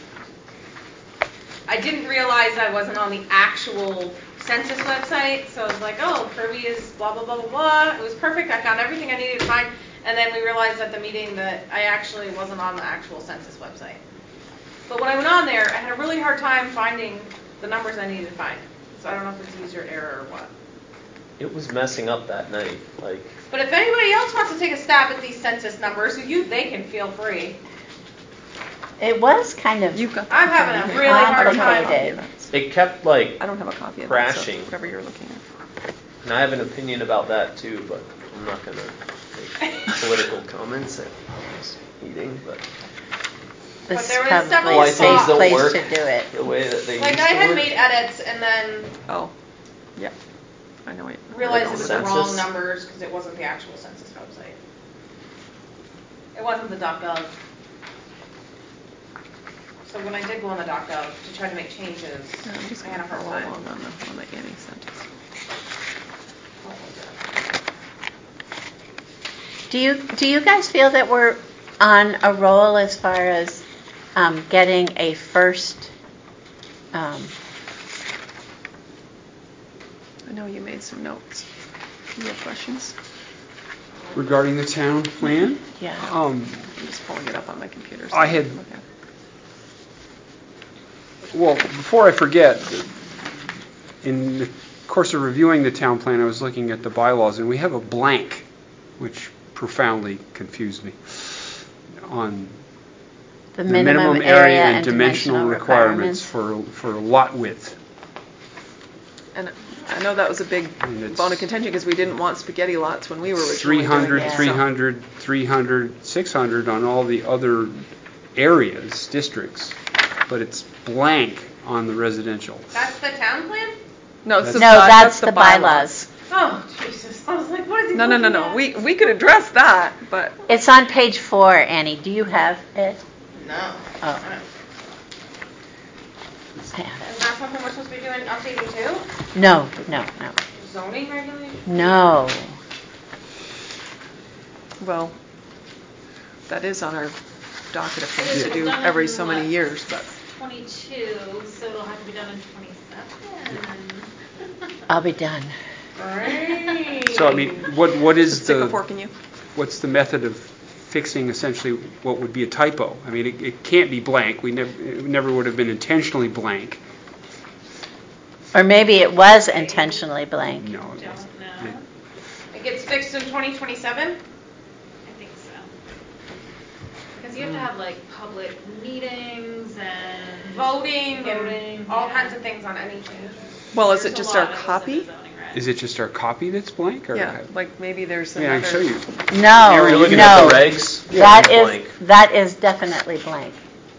I didn't realize I wasn't on the actual census website. So I was like, oh, Kirby is blah, blah, blah, blah, blah. It was perfect. I found everything I needed to find. And then we realized at the meeting that I actually wasn't on the actual census website. But when I went on there, I had a really hard time finding the numbers I needed to find. So I don't know if it's user error or what. It was messing up that night, like. But if anybody else wants to take a stab at these census numbers, they can feel free. It was kind of You've got. I'm having a really hard time. complicated. It kept like, I don't have a copy of crashing. that, so whatever you're looking at. and I have an opinion about that too, but I'm not gonna make political comments at this meeting. But But This there is was probably several a safe spots. don't place work. to do it. the way that they Like used I to had work. made edits and then Oh, yeah. I know it. realized it was the wrong Census. numbers because it wasn't the actual census website. It wasn't the .gov. So when I did go on the .gov to try to make changes, I'm just I going had to a hard follow time. along on the Annie sentence. Do you guys feel that we're on a roll as far as getting a first? I know you made some notes. You have questions? Regarding the town plan, Yeah. I'm just pulling it up on my computer. so I can had- look at it. well, before I forget, in the course of reviewing the town plan, I was looking at the bylaws, and we have a blank, which profoundly confused me, on The minimum area and dimensional requirements. for lot width. And I know that was a big And it's- bone of contention because we didn't want spaghetti lots when we were originally 300, doing it. 300, 300, 600 on all the other areas, districts, but it's blank on the residential. That's the town plan? No, it's No, that's the bylaws. Oh, Jesus. I was like, what is he No. We could address that, but It's on page 4, Annie. Do you have it? No. Oh. Is that something we're supposed to be doing, updating too? No. Zoning regulations? No. well, that is on our docket of It things is to do done every in so many what? years, but 22, so it'll have to be done in 27. I'll be done. Right. So, I mean, what is stick a fork in you. what's the method of fixing essentially what would be a typo? I mean, it can't be blank. It never would have been intentionally blank. Or maybe it was intentionally blank. No. Don't know. It gets fixed in 2027? I think so. Because you have to have like public meetings and Voting voting, and all yeah. kinds of things on any changes. Well, is There's it a just lot our that goes copy? into zoning regs. Is it just our copy that's blank? Or Yeah, like maybe there's I mean, I another. can show you. No, You're looking no. at the regs? That Yeah. is Blank. that is definitely blank.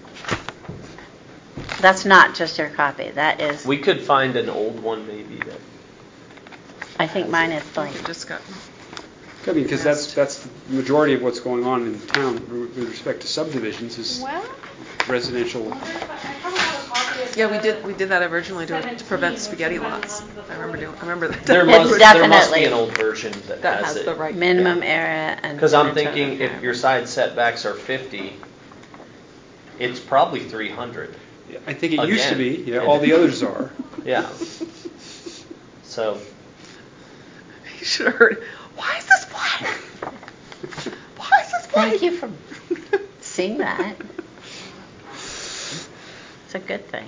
That's not just your copy. That is. We could find an old one maybe that. I think mine is blank. It just got. I mean, because that's the majority of what's going on in town with respect to subdivisions is Well, residential. I probably have a copy of Yeah, the- we did that originally to prevent spaghetti lots. I remember that. There It's must definitely- be an old version that has has the it. right Minimum area and. Because I'm dimensional thinking if your requirement. side setbacks are 50, it's probably 300. I think it used to be. Again. Yeah, all the others are. Yeah. So You should have heard. Why is this blank? Why is this blank? Thank you for seeing that. It's a good thing.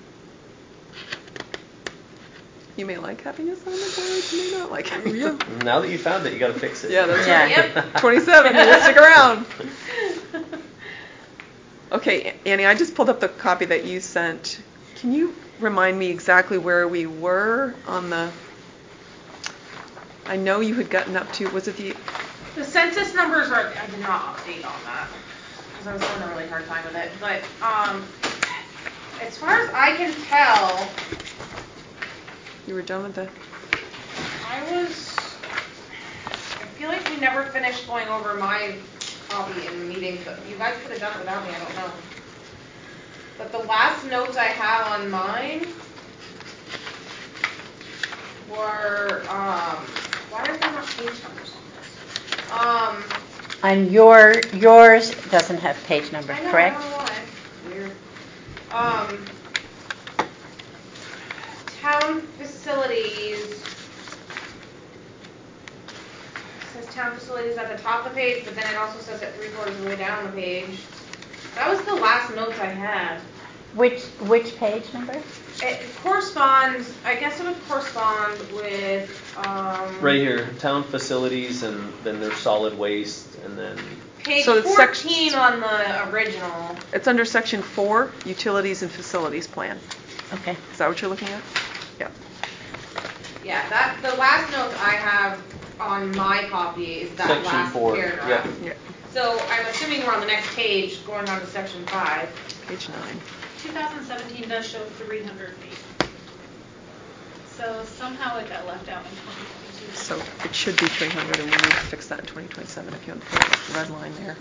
You may like having us on the board. You may not like having us. now that you found it, you got to fix it. Yeah, that's Yeah. right. Yep. 27. You just stick around. Okay, Annie, I just pulled up the copy that you sent. Can you remind me exactly where we were on the? I know you had gotten up to. Was it the? The census numbers are, I did not update on that, because I was having a really hard time with it, but, as far as I can tell, You were done with the. I feel like we never finished going over my copy in the meeting, but you guys could have done it without me, I don't know. But the last notes I have on mine were, why are there not page numbers on this? And yours doesn't have page numbers, I know, correct? I don't know why. Weird. Town facilities. It says town facilities at the top of the page, but then it also says it 3/4 of the way down the page. That was the last notes I had. Which page number? It corresponds, I guess it would correspond with, Right here, town facilities, and then there's solid waste, and then page So it's 14 on the original. It's under section 4, utilities and facilities plan. Okay. Is that what you're looking at? Yeah. Yeah, the last notes I have on my copy is that Section last 4, paragraph. Yeah. So I'm assuming we're on the next page, going on to section 5. Page 9. 2017 does show 300 feet. So somehow it got left out in 2022. So it should be 300, and we need to fix that in 2027 if you want to put a red line there.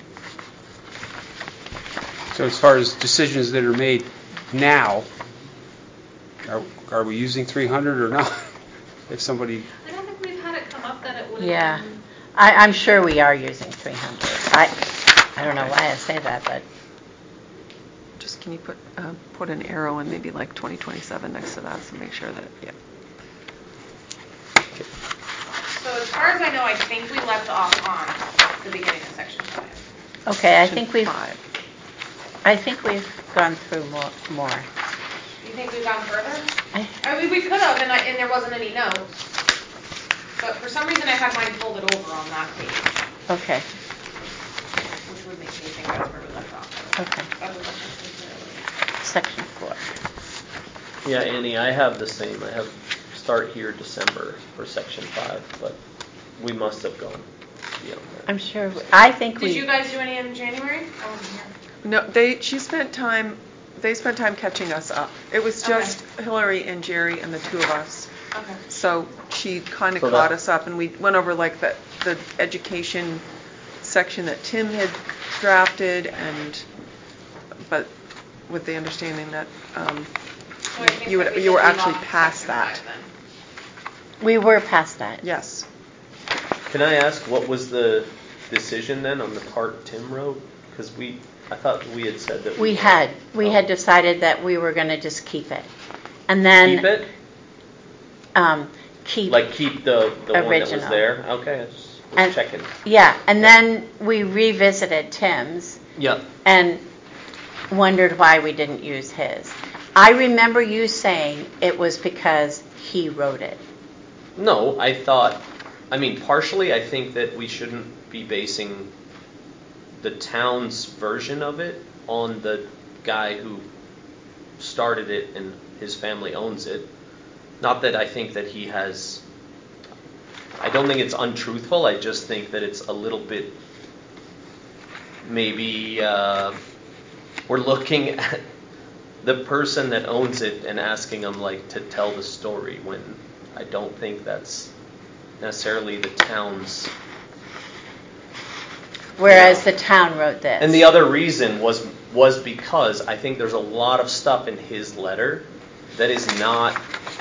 So as far as decisions that are made now, are we using 300 or not? If somebody. I don't think we've had it come up that it would have Yeah. been. I'm sure we are using 300. I don't know why I say that, but Just can you put an arrow and maybe like 2027 next to that, so make sure that, yeah. So as far as I know, I think we left off on the beginning of section 5. okay. Section 5. I think we've gone through more. You think we've gone further? I mean, we could have, and there wasn't any notes. But for some reason, I had mine folded over on that page, Okay. which would make me think that's where we left off. Okay. That was Section 4. yeah, Annie, I have the same. I have start here December for section 5, but we must have gone beyond that. I'm sure. I think Did you guys do any in January? I wasn't here. No, they spent time catching us up. It was just Hillary and Jerry and the two of us. Okay. So she kind of So caught that- us up, and we went over like the education section that Tim had drafted, but with the understanding that you were actually past that. We were past that. Yes. Can I ask, what was the decision then on the part Tim wrote? Because I thought we had said that we had decided that we were going to just keep it, and then keep it. Keep the one that was there. Okay, I was checking. Yeah, and then we revisited Tim's. Yep. And wondered why we didn't use his. I remember you saying it was because he wrote it. No, partially I think that we shouldn't be basing the town's version of it on the guy who started it and his family owns it. Not that I think that I don't think it's untruthful, I just think that it's a little bit, maybe we're looking at the person that owns it and asking them to tell the story, when I don't think that's necessarily the town's. Whereas the town wrote this. And the other reason was because I think there's a lot of stuff in his letter that is not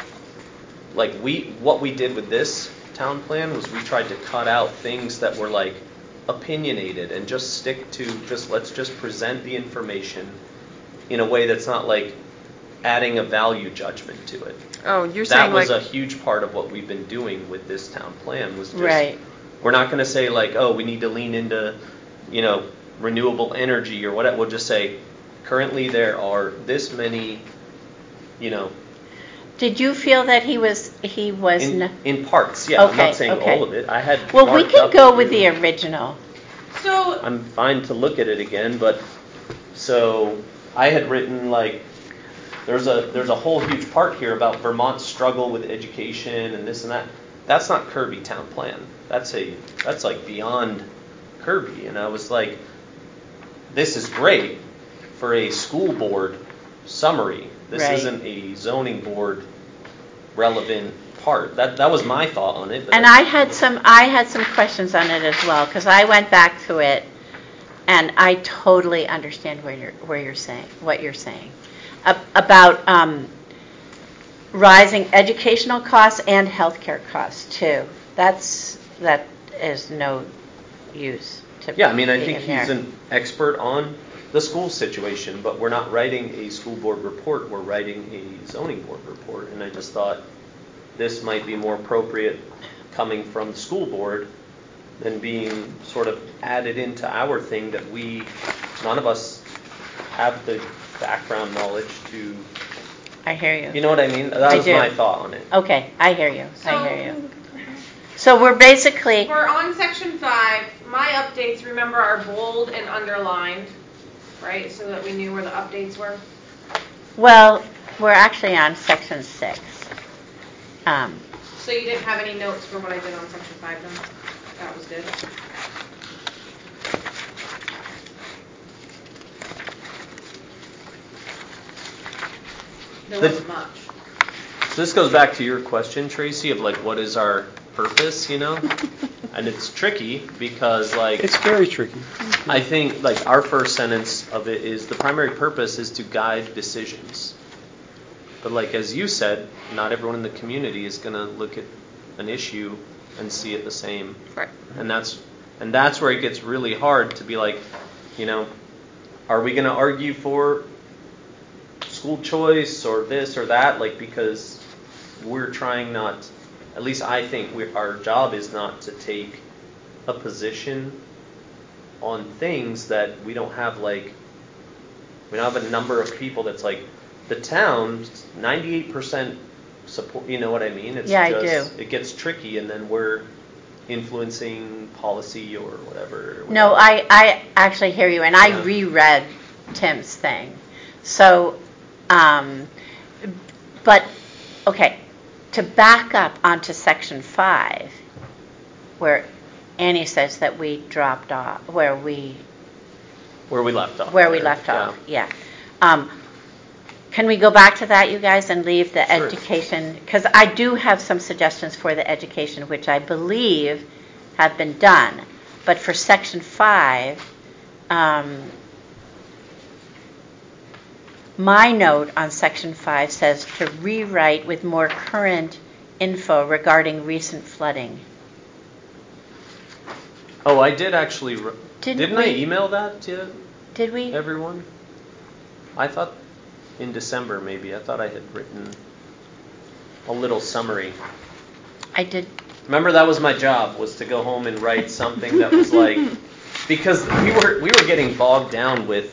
what we did with this town plan was we tried to cut out things that were opinionated and just stick to let's just present the information in a way that's not adding a value judgment to it. Oh, you're saying that was a huge part of what we've been doing with this town plan was just right. We're not going to say we need to lean into renewable energy or whatever. We'll just say currently there are this many Did you feel that he was in parts? Yeah, okay, I'm not saying all of it. I had. Well, we can go with the original. So I'm fine to look at it again, but so I had written there's a whole huge part here about Vermont's struggle with education and this and that. That's not Kirby town plan. That's beyond Kirby, and I was this is great for a school board summary. This right. isn't a zoning board relevant part. That was my thought on it. And I had some questions on it as well, because I went back to it, and I totally understand what you're saying about rising educational costs and healthcare costs too. That is no use to. Yeah, I think he's an expert on the school situation, but we're not writing a school board report, we're writing a zoning board report, and I just thought this might be more appropriate coming from the school board than being sort of added into our thing that none of us have the background knowledge to. I hear you. You know what I mean? That was my thought on it. Okay, I hear you. So we're on section 5. My updates, remember, are bold and underlined, right? So that we knew where the updates were. Well, we're actually on section 6. So you didn't have any notes for what I did on section 5 then? That was good. There wasn't much. So this goes back to your question, Tracy, of what is our purpose, And it's tricky because it's very tricky. I think our first sentence of it is the primary purpose is to guide decisions. But as you said, not everyone in the community is going to look at an issue and see it the same. Right. And that's where it gets really hard to be are we going to argue for school choice or this or that? Because we're trying not, at least I think our job is not to take a position on things that we don't have we don't have a number of people that's the town 98% support, you know what I mean? It's I do. It gets tricky, and then we're influencing policy or whatever. No, I actually hear you, and I reread Tim's thing. So, but okay, to back up onto section 5, where Annie says that we dropped off, where we left off. Yeah. Can we go back to that, you guys, and leave the education? Because I do have some suggestions for the education, which I believe have been done. But for section 5, my note on section 5 says to rewrite with more current info regarding recent flooding. Oh, I did actually. Didn't I we? email that to Did we? everyone? I thought in December maybe. I thought I had written a little summary. I did. Remember, that was my job, was to go home and write something that was like, because we were getting bogged down with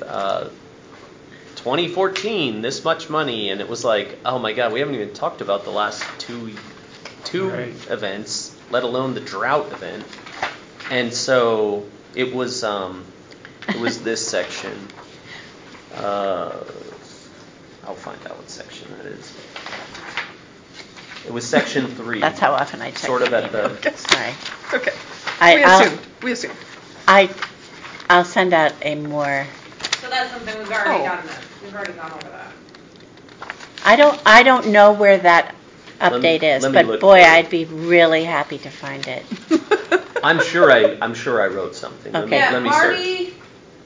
2014, this much money, and it was like, oh my God, we haven't even talked about the last two Right. events, let alone the drought event. And so it was this section. I'll find out what section that is. It was section 3. That's how often I check. Sort of at the. Okay. Sorry. It's okay. I'll- We assumed. I'll send out a more. So that's something we've already Oh. done then. We've already gone over that. I don't know where that update is, let me but look boy, for it. I'd be really happy to find it. I'm sure I wrote something. Let me, Okay. let me search. Marty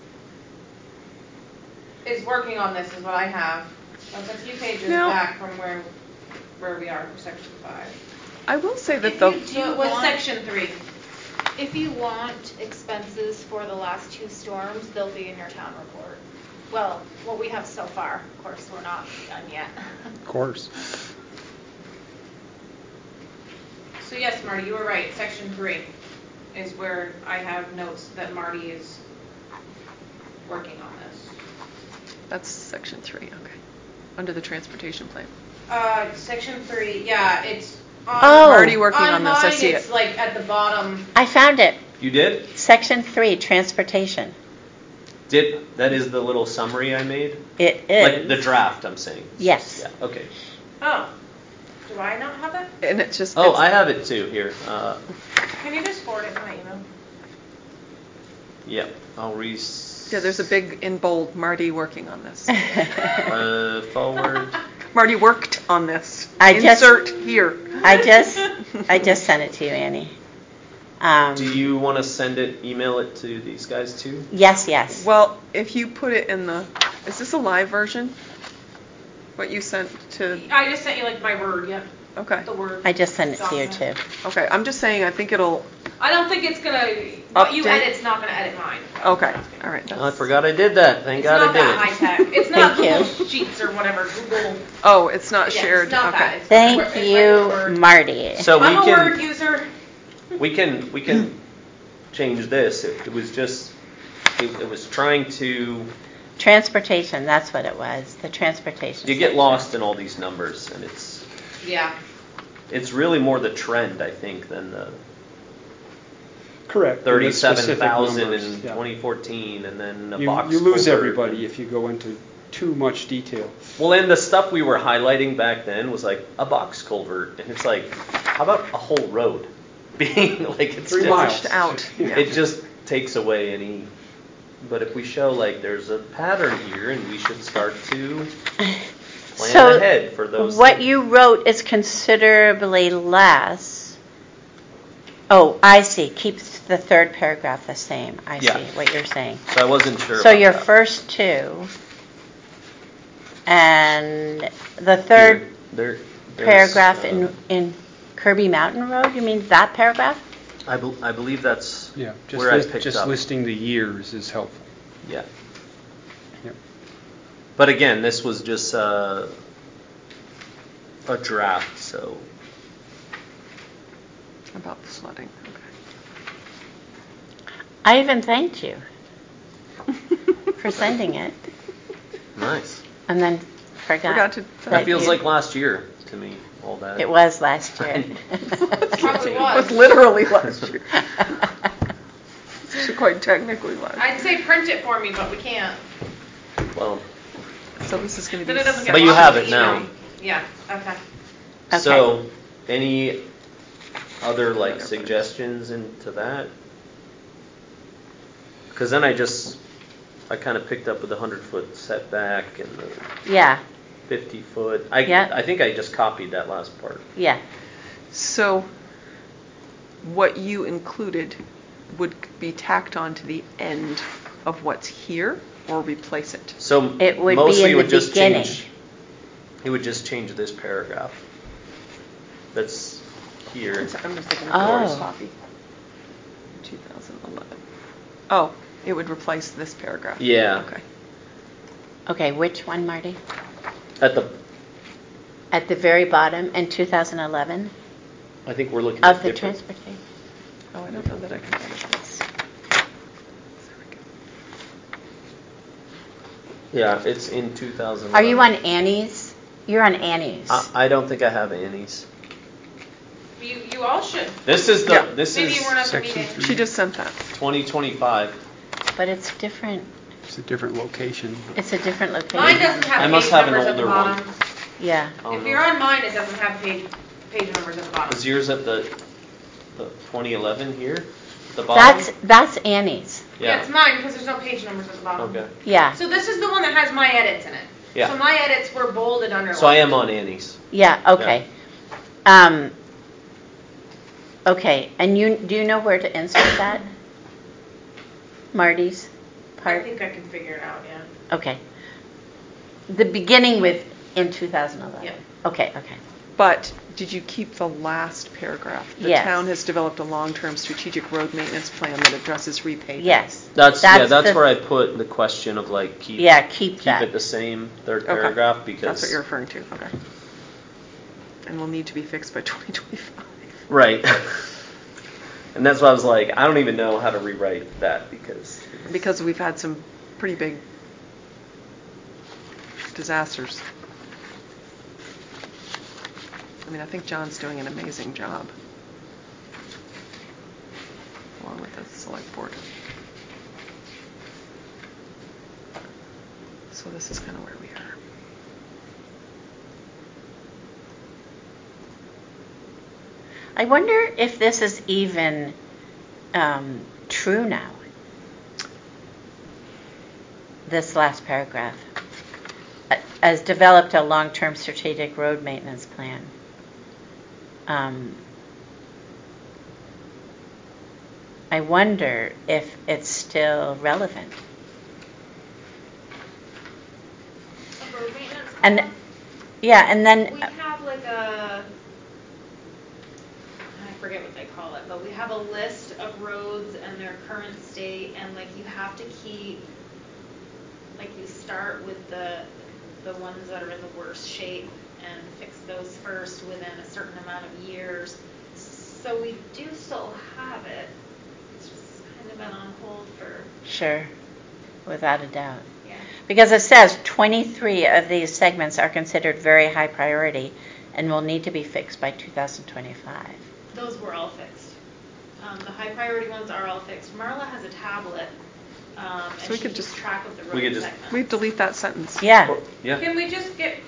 is working on this, is what I have. That's a few pages Now- back from where we are for section 5. I will say that If the you So it was want- section 3. If you want expenses for the last 2 storms, they'll be in your town report. Well, what we have so far. Of course, we're not done yet. Of course. So yes, Marty, you were right. Section 3 is where I have notes that Marty is working on this. that's section 3. Okay, under the transportation plan. Section 3, yeah, it's on. Oh. Already working on this. I mine, see it's it. like at the bottom. I found it. You did? Section 3, transportation. That is the little summary I made? It is. Like the draft, I'm saying. Yes. Yeah, okay. Oh, do I not have that? And it's just. Oh, it's- I have it too, here. Can you just forward it to my email? Yep, I'll Yeah, there's a big in bold Marty working on this. forward. Marty worked on this. I just- Insert here. I just sent it to you, Annie. Do you want to email it to these guys too? Yes. Well, if you put it in the, is this a live version? What you sent to? I just sent you like my Word, yep, Okay. the Word. I just sent it to you document. too. Okay. I'm just saying. I think it'll. I don't think it's gonna, what you Update? edit's not gonna edit mine. Okay. All right. Oh, I forgot I did that. Thank It's God not I did that it. high tech. It's not Thank Google Sheets or whatever, Google. Oh, it's not Yeah, shared. It's not okay. that. It's Thank it's you, regular Word. Marty. So I'm a we Word can user. we can change this. It was just it was trying to. Transportation, that's what it was. The transportation. You get section. lost in all these numbers, and Yeah. it's really more the trend, I think, than the Correct. And the specific 37,000 in numbers, yeah. 2014, and then a You, box. you lose culvert. everybody if you go into too much detail. Well, and the stuff we were highlighting back then was like a box culvert, and it's like, how about a whole road being like it's 3 just, miles. Washed out. Yeah. It just takes away any. But if we show like there's a pattern here, and we should start to plan So ahead for those. what things. you wrote is considerably less. Oh, I see. Keep the third paragraph the same. I Yeah. see what you're saying. So I wasn't sure. So about your that. first 2 and the third Here, there's, paragraph in Kirby Mountain Road, you mean that paragraph? I believe that's Yeah, just, where I picked just up. listing the years is helpful. Yeah. Yep. But again, this was just a draft, so About the flooding. Okay. I even thanked you for sending it nice. and then forgot to- That feels you- like last year to me. All that. It was last year. Probably It was. was literally last year. It's actually quite technically last. I'd say print it for me, but we can't. Well, So this is going to Then be. it doesn't get But you lost have in it the now. email. Yeah, okay. Okay. so any other like suggestions into that? Because then I kind of picked up with the 100-foot setback and the Yeah, 50-foot. Yeah. I think I just copied that last part. yeah. So what you included would be tacked on to the end of what's here, or replace it? So It would be mostly in it would the just beginning. change. It would just change this paragraph. That's here. I'm just thinking of Oh. Laura's copy. 2011. Oh, it would replace this paragraph. Yeah. Okay. Okay, which one, Marty? At the, At the very bottom in 2011 I think we're looking of at the different. Oh, transportation. I don't know that I can edit this. Yeah, it's in 2000. Are you on Annie's? You're on Annie's. I don't think I have Annie's. You all should. This is the. Yeah. This Maybe is you weren't at the section meeting. 3. She just sent that. 2025. But it's different. It's a different location. It's a different location. Mine doesn't have I page must have an numbers at the older one. bottom. Yeah. If you're on mine, it doesn't have page numbers at the bottom. Is yours at the 2011 here? At the bottom? That's Annie's. Yeah, it's mine because there's no page numbers at the bottom. Okay. Yeah. So this is the one that has my edits in it. Yeah. So my edits were bolded underlined. So I am on Annie's. Yeah, okay. Okay, and do you know where to insert that? Marty's I part? think I can figure it out, yeah. Okay. The beginning with in 2011. Yep. Okay. But did you keep the last paragraph? The Yes. town has developed a long-term strategic road maintenance plan that addresses repaving. Yes. That's the- where I put the question of like keep keep that. it the same third Okay. paragraph because That's what you're referring to, okay. And will need to be fixed by 2025. right. And that's why I was like, I don't even know how to rewrite that Because we've had some pretty big disasters. I mean, I think John's doing an amazing job, along with the select board. So this is kind of where we are. I wonder if this is even true now. This last paragraph. As developed a long-term strategic road maintenance plan. I wonder if it's still relevant. A road maintenance And plan? yeah, and then We have like I forget what they call it, but we have a list of roads and their current state, and like you have to keep, like you start with the ones that are in the worst shape and fix those first within a certain amount of years. So we do still have it. It's just kind of been on hold for, sure, without a doubt. yeah. Because it says 23 of these segments are considered very high priority and will need to be fixed by 2025. Those were all fixed. The high priority ones are all fixed. Marla has a tablet, and So we she could keeps just- track of the we road could just- segments. We delete that sentence. Yeah. yeah. Can we just get,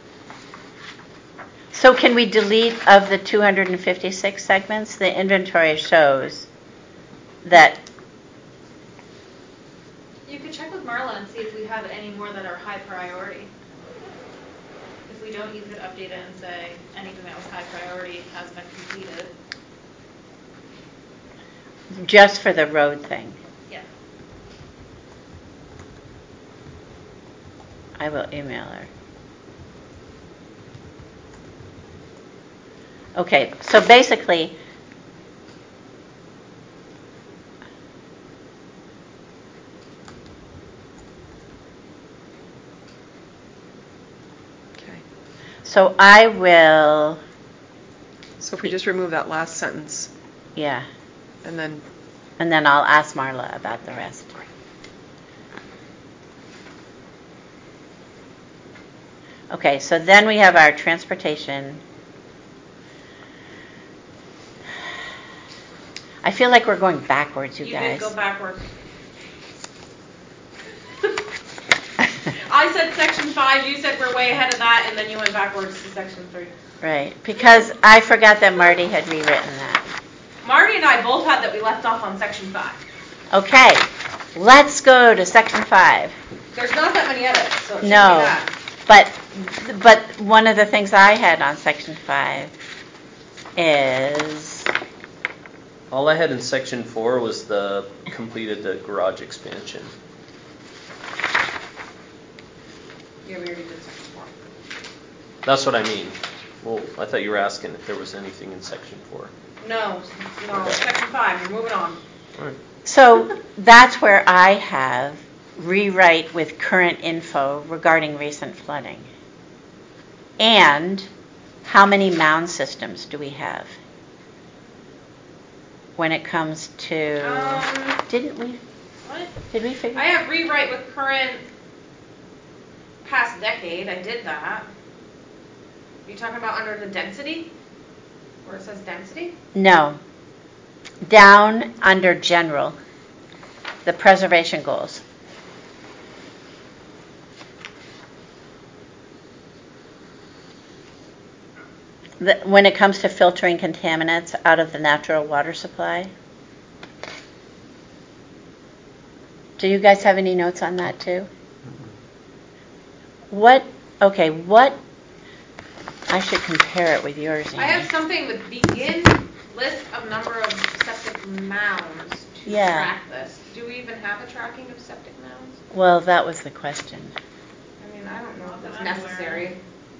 So can we delete of the 256 segments? The inventory shows that, You could check with Marla and see if we have any more that are high priority. If we don't, you could update it and say anything that was high priority has been completed. just for the road thing. Yeah. I will email her. Okay, so basically, Okay. so I will, So if we just remove that last sentence, yeah, and then, and then I'll ask Marla about the rest. Okay, so then we have our transportation. I feel like we're going backwards, you you guys. did go backwards. I said section 5, you said we're way ahead of that, and then you went backwards to section 3. Right, because I forgot that Marty had rewritten that. Marty and I both had that we left off on section 5. Okay, let's go to section 5. There's not that many edits, so it shouldn't No, be that. but one of the things I had on section 5 is All I had in section 4 was completed the garage expansion. Yeah, we already did section 4. That's what I mean. Well, I thought you were asking if there was anything in section 4. No, Okay. section 5, we're moving on. All right. So that's where I have rewrite with current info regarding recent flooding. And how many mound systems do we have? When it comes to, did we figure? I have rewrite with current past decade, I did that. You talking about under the density? Where it says density? No. Down under general, the preservation goals. When it comes to filtering contaminants out of the natural water supply. Do you guys have any notes on that too? What, I should compare it with yours, Amy. I have something with begin list of number of septic mounds to track this. Do we even have a tracking of septic mounds? Well, that was the question. I mean, I don't know if it's necessary.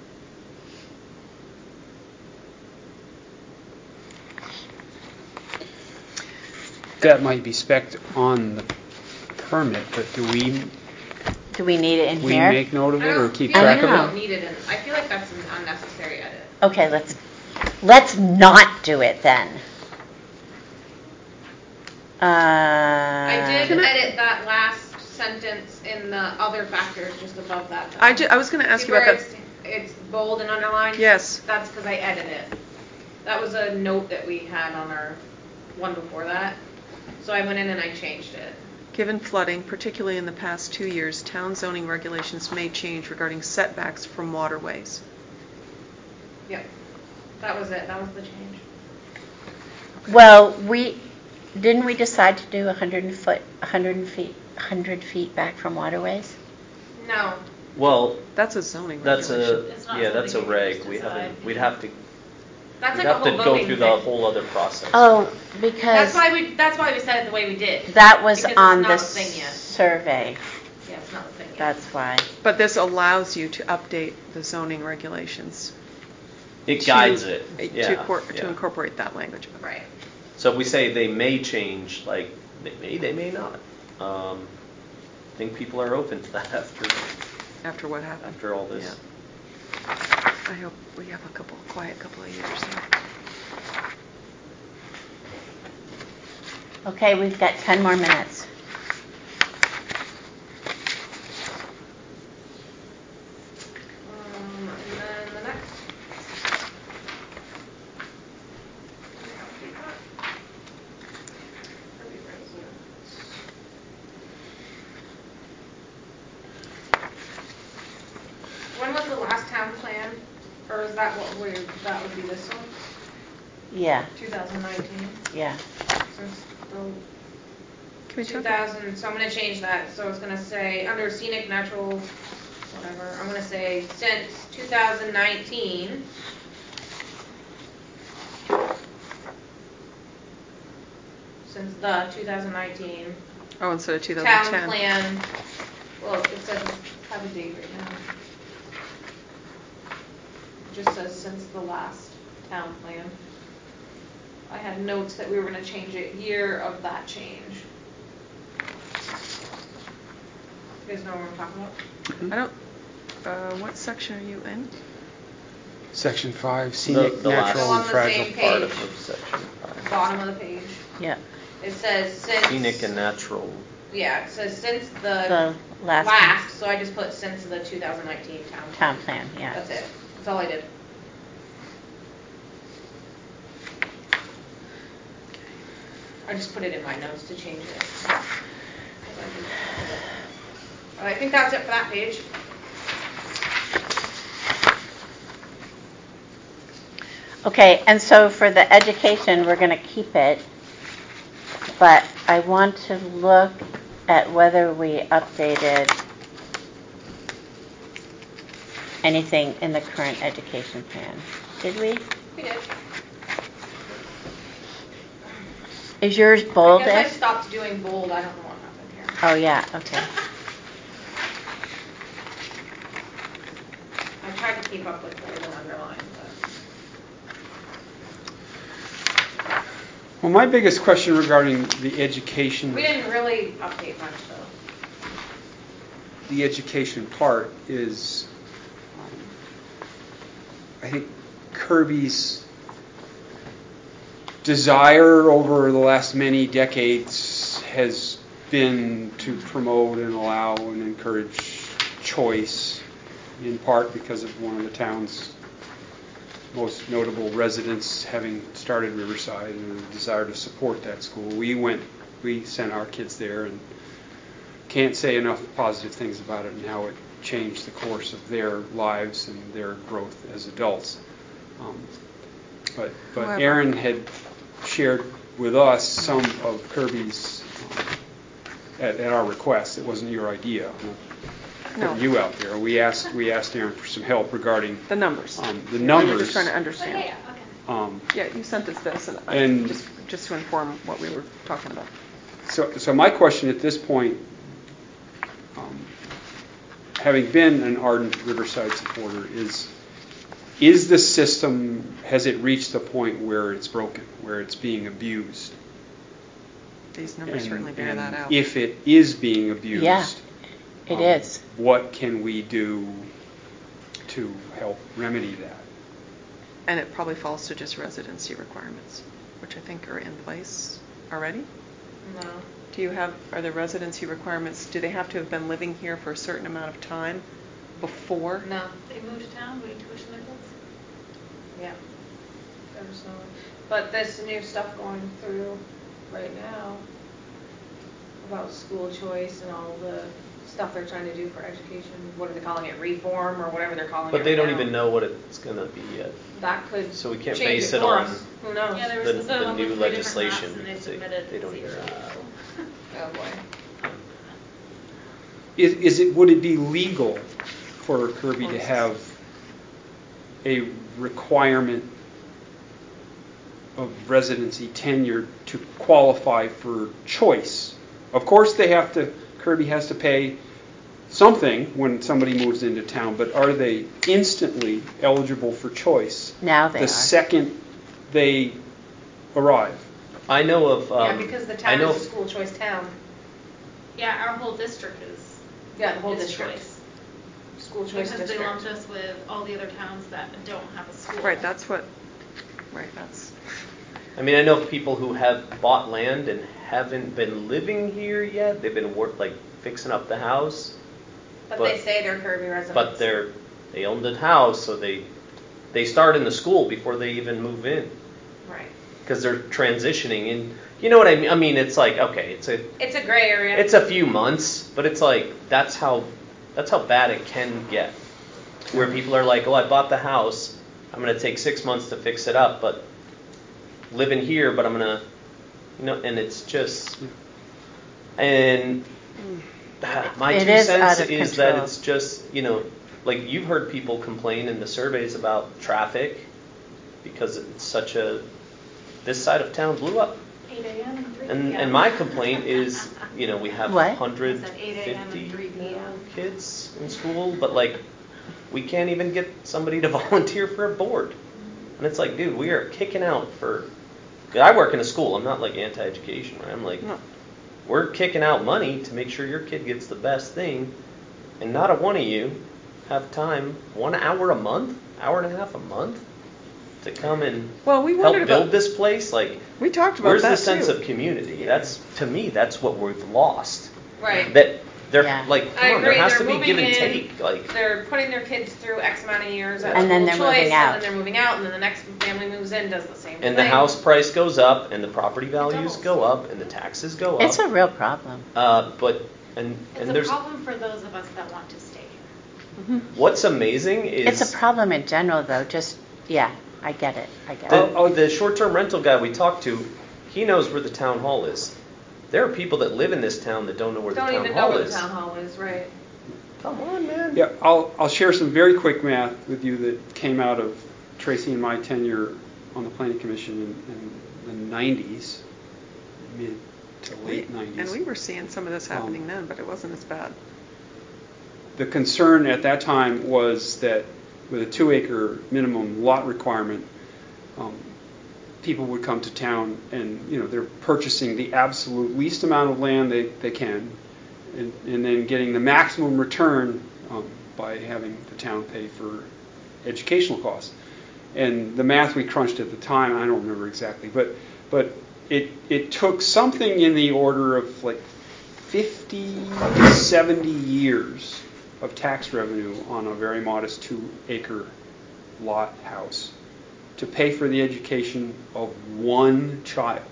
That might be spec'd on the permit, but do we need it in we here? make note of it or keep I track don't of it? need it in. I feel like that's an unnecessary edit. Okay, let's not do it then. I did edit that last sentence in the other factors just above that. Though. I was going to ask See you about where that. It's bold and underlined? Yes. That's because I edited it. That was a note that we had on our one before that. So I went in and I changed it. Given flooding, particularly in the past 2 years, town zoning regulations may change regarding setbacks from waterways. Yep. That was it. That was the change. Well, didn't we decide to do 100 feet back from waterways? No. Well, That's a zoning that's regulation. that's a reg. We'd have to That's we'd like have a to whole go voting through thing. the whole other process. Oh, because That's why we said it the way we did. that was Because on it's the not a thing yet. survey. Yeah, it's not a thing yet. That's why. But this allows you to update the zoning regulations. It guides it. To incorporate that language. Right. So if we say they may change, like they may not. I think people are open to that After what happened. after all this. Yeah. I hope we have a quiet couple of years now. Okay, we've got 10 more minutes. And then the next. When was the last town plan? Or is that that would be this one? Yeah. 2019. Yeah. Since the Can we talk 2000, so I'm going to change that. So it's going to say under scenic, natural, whatever. I'm going to say since 2019. Since the 2019 Oh, instead of 2010. town plan. Well, it says have a date right now. It just says since the last town plan. I had notes that we were going to change it year of that change. You guys know what I'm talking about? I don't. What section are you in? Section 5, scenic, The natural, on and the fragile. same Part page. of section 5. Bottom of the page. Yeah. It says since. Scenic and natural. Yeah, it says since the The last so I just put since the 2019 town plan, yeah. That's it. That's all I did. I just put it in my notes to change it. I think that's it for that page. Okay, and so for the education, we're going to keep it, but I want to look at whether we updated anything in the current education plan. Did we? We did. Is yours I bolded? guess I stopped doing bold. I don't know what happened here. Oh, yeah, okay. I tried to keep up with what was underlined, but Well, my biggest question regarding the education, we didn't really update much though. the education part is, I think Kirby's desire over the last many decades has been to promote and allow and encourage choice, in part because of one of the town's most notable residents having started Riverside and a desire to support that school. We sent our kids there and can't say enough positive things about it and how it changed the course of their lives and their growth as adults. But Aaron had shared with us some of Kirby's, at our request. It wasn't your idea. No. You out there. We asked Aaron for some help regarding The numbers. the numbers. We were just trying to understand. Okay. Yeah, you sent us this, And- just to inform what we were talking about. So my question at this point, having been an ardent Riverside supporter, is the system, has it reached the point where it's broken, where it's being abused? These numbers certainly bear that out. If it is being abused, Yeah, it is. What can we do to help remedy that? And it probably falls to just residency requirements, which I think are in place already. No. Are the residency requirements, do they have to have been living here for a certain amount of time before? No. They moved to town, we tuition their kids. Yeah. There's no. But this new stuff going through right now about school choice and all the stuff they're trying to do for education. What are they calling it? Reform or whatever they're calling it. But they right don't now. even know what it's going to be yet. That could. So we can't change base it it for on us. Who knows? Yeah, there was the supposed to new be 3 different legislation maps, and they because submitted they don't even 0. know. Oh boy. Would it be legal for Kirby to have a requirement of residency tenure to qualify for choice? Of course Kirby has to pay something when somebody moves into town, but are they instantly eligible for choice Now they the are. second they arrive? I know of. Yeah, because the I town know is a school choice town. Yeah, our whole district is. Yeah, the whole is district. choice. School choice Because district. they lumped us with all the other towns that don't have a school. Right, that's. I mean, I know of people who have bought land and haven't been living here yet. They've been fixing up the house. But they say they're Kirby residents. But they own the house, so they start in the school before they even move in. Right. Because they're transitioning, and you know what I mean. I mean, it's like, okay, it's a gray area. It's a few months, but it's like that's how bad it can get. Where people are like, oh, I bought the house, I'm going to take 6 months to fix it up, but living here, but I'm going to, and it's just, and my It 2 is cents out of is control. that it's just, like you've heard people complain in the surveys about traffic because it's this side of town blew up. 8 a.m. and 3 And p.m. my complaint is, we have What? 8 a.m. and 3 150 p.m. kids in school, but like we can't even get somebody to volunteer for a board. And it's like, dude, we are kicking out for. I work in a school. I'm not like anti-education, right? I'm like, No. we're kicking out money to make sure your kid gets the best thing, and not a one of you have time 1 hour a month, hour and a half a month to come and We help wondered build about. this place. Like, We talked about where's that the sense too. of community? That's, to me, that's what we've lost. Right. That they're Yeah. like, I come on, there agree. has They're to be moving give and in, take. Like, they're putting their kids through X amount of years at And then school they're choice, moving out. and then they're moving out, and then the next family moves in, does the same thing. and the house price goes up, and the property values doubles. go up, and the taxes go up. It's a real problem. And It's a there's problem for those of us that want to stay here. what's amazing is It's a problem in general, though. I get it. the short-term rental guy we talked to. He knows where the town hall is. There are people that live in this town that don't know where Don't the town even know hall where is. the town hall is, right? Come on, man. Yeah, I'll share some very quick math with you that came out of Tracy and my tenure on the Planning Commission in the 90s. mid to late 90s. And we were seeing some of this happening then, but it wasn't as bad. The concern at that time was that with a 2-acre minimum lot requirement, people would come to town and, they're purchasing the absolute least amount of land they can, and then getting the maximum return by having the town pay for educational costs. And the math we crunched at the time, I don't remember exactly, but it took something in the order of like 50 to 70 years of tax revenue on a very modest 2-acre lot house to pay for the education of one child.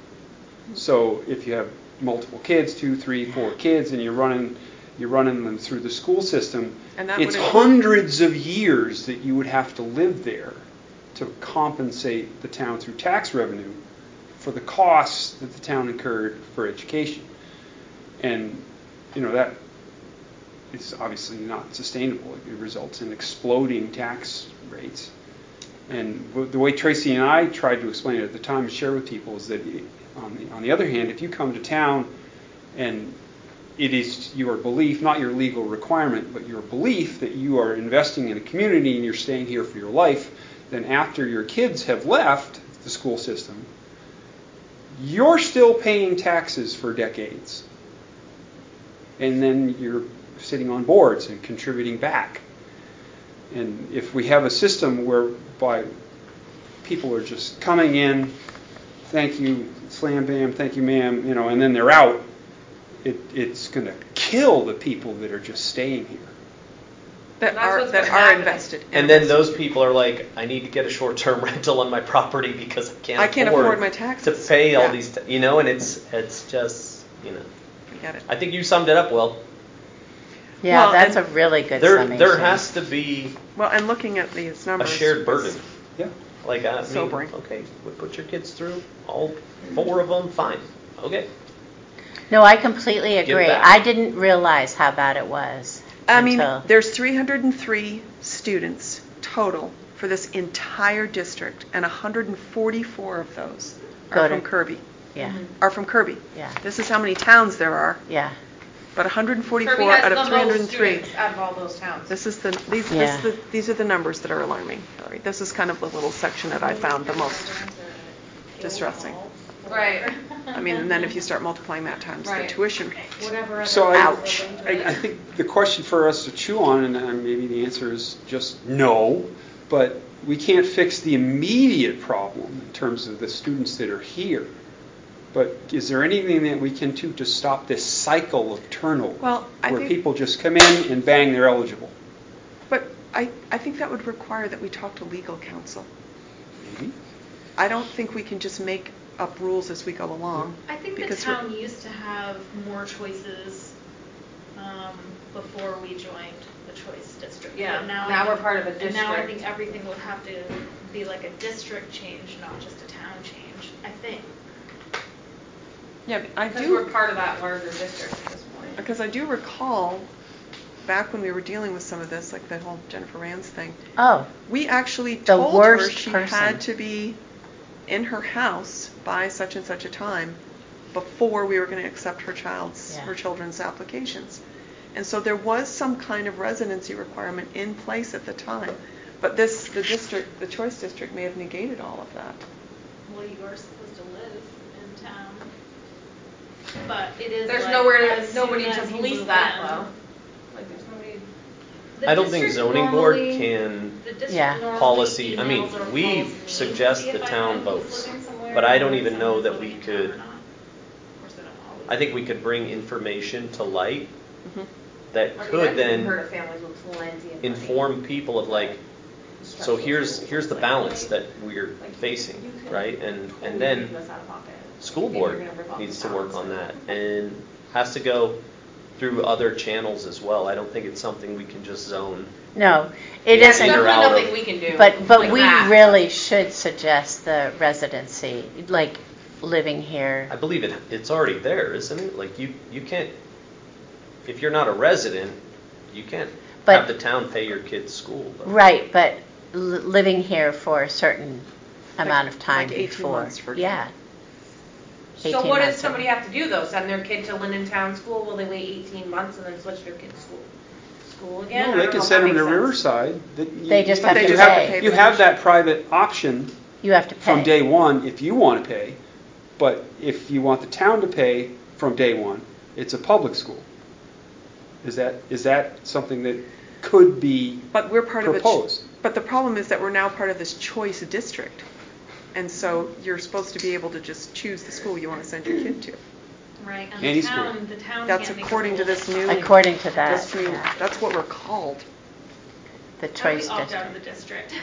So if you have multiple kids, 2, 3, 4 kids, and you're running them through the school system, it's hundreds of years that you would have to live there to compensate the town through tax revenue for the costs that the town incurred for education. And, that is obviously not sustainable. It results in exploding tax rates. And the way Tracy and I tried to explain it at the time and share with people is that, on the other hand, if you come to town and it is your belief, not your legal requirement, but your belief that you are investing in a community and you're staying here for your life, then after your kids have left the school system, you're still paying taxes for decades. And then you're sitting on boards and contributing back. And if we have a system whereby people are just coming in, thank you, slam bam, thank you ma'am, and then they're out, it's going to kill the people that are just staying here. That are invested. And then those people are like, I need to get a short-term rental on my property because I can't afford my taxes to pay all these, and it's just, I get it. I think you summed it up well. Yeah, Well, that's a really good summation. There has to be and looking at these a numbers, shared burden. Yeah. Like, sobering. Okay, we put your kids through all 4 of them, fine. Okay. No, I completely Give agree. back. I didn't realize how bad it was. There's 303 students total for this entire district, and 144 of those are from Kirby. Yeah. Are from Kirby. Yeah. This is how many towns there are. Yeah. But 144 Kirby has out of the 303. most students out of all those towns. These are the numbers that are alarming. Sorry. This is kind of the little section that I found the most distressing. Right. And then if you start multiplying that times the tuition rate. Whatever. So Ouch. I think the question for us to chew on, and maybe the answer is just no, but we can't fix the immediate problem in terms of the students that are here. But is there anything that we can do to stop this cycle of turnover where people just come in and bang, they're eligible? But I think that would require that we talk to legal counsel. Maybe. I don't think we can just make up rules as we go along. I think the town used to have more choices before we joined the choice district. Yeah, But now we're part of a And now I district. think everything would have to be like a district change, not just a town change, I think. Yeah, I Because do. we're part of that larger district at this point. Because I do recall, back when we were dealing with some of this, like the whole Jennifer Rands thing, Oh, we actually The told her worst she person. had to be in her house by such and such a time before we were going to accept her children's applications. And so there was some kind of residency requirement in place at the time. But the choice district may have negated all of that. Well, you are supposed to live in town. But it is There's like, nobody soon to as you police move that in, though. Like there's nobody. the I don't think district zoning board normally- can the district Yeah. normally policy, I mean, emails or we calls me suggest to see the if I town know who's votes, living somewhere but I don't or even know someone's that we living in town or could- not. Of course, they don't always. I think we could bring information to light Mm-hmm. that I mean, could I've then heard of families with plenty of money. inform people of like, so here's the balance that we're facing, right? And then school board needs to work on that and has to go through other channels as well. I don't think it's something we can just zone. no, it There's isn't. Either definitely out nothing of- we can do. But like we that. really should suggest the residency, like living here. I believe it's already there, isn't it? Like you can't, if you're not a resident, you can't But- have the town pay your kid's school. Though. Right, but living here for a certain amount of time like 18 before. months, for yeah. example. 18 So what does months. somebody have to do though? Send their kid to Linden Town School? Will they wait 18 months and then switch their kid to school again? No, I they don't can know if send that them to makes sense. Riverside. They just But have they to just have to pay. pay. You have that private option You have to pay. from day one if you want to pay, but if you want the town to pay from day one, it's a public school. Is that something that could be But we're part proposed? of it. But the problem is that we're now part of this choice district. And so you're supposed to be able to just choose the school you want to send your kid to. Right, and Any the school. town That's can't make a according to rule. this new. According to that, This new, yeah. that's what we're called. The How do choice we opt out of district.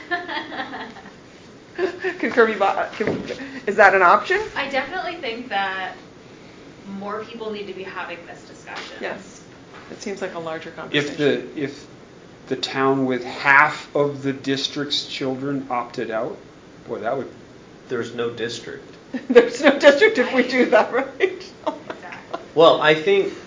the district? Can Kirby, is that an option? I definitely think that more people need to be having this discussion. Yes. It seems like a larger conversation. If the town with half of the district's children opted out, boy, that would. There's no district. There's no district if we do that, right? Exactly. Well, I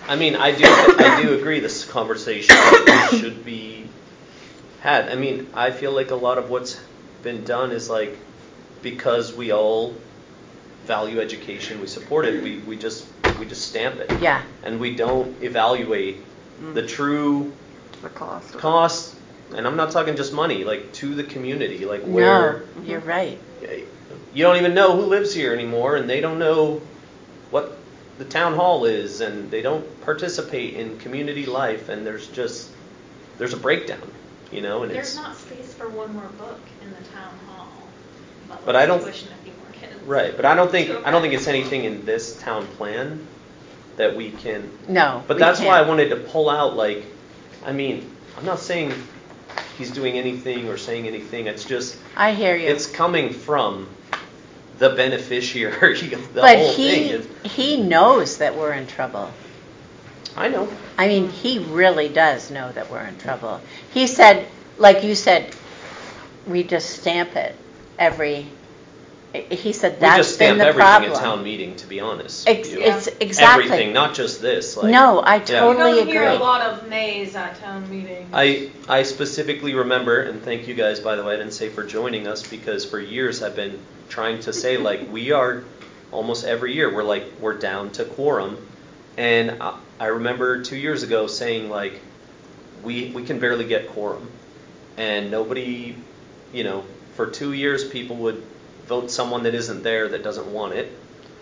do agree this conversation should be had. I mean, I feel like a lot of what's been done is like, because we all value education, we support it, we just stamp it. Yeah. And we don't evaluate the true The cost. cost, and I'm not talking just money, like to the community, like where No, you're right. you don't even know who lives here anymore, and they don't know what the town hall is, and they don't participate in community life, and there's a breakdown, and There's it's not space for one more book in the town hall. But I don't- Tuition a few more kids. right. But I don't think it's anything in this town plan that we can. No. But we that's why I can't. wanted to pull out, like, I mean, I'm not saying he's doing anything or saying anything. It's just I hear you. it's coming from the beneficiary of the But whole thing. he knows that we're in trouble. I know. I mean, he really does know that we're in trouble. He said, like you said, we just stamp it every. He said We that's just been stamp the everything problem. at town meeting, to be honest. It's with you. exactly. Everything, not just this. Like, No, I yeah. totally You don't hear agree. a lot of nays at town meetings. I specifically remember, and thank you guys, by the way, I didn't say for joining us, because for years I've been trying to say, like, we are almost every year, we're down to quorum. And I remember 2 years ago saying, like, we can barely get quorum. And nobody, for 2 years people would vote someone that isn't there, that doesn't want it.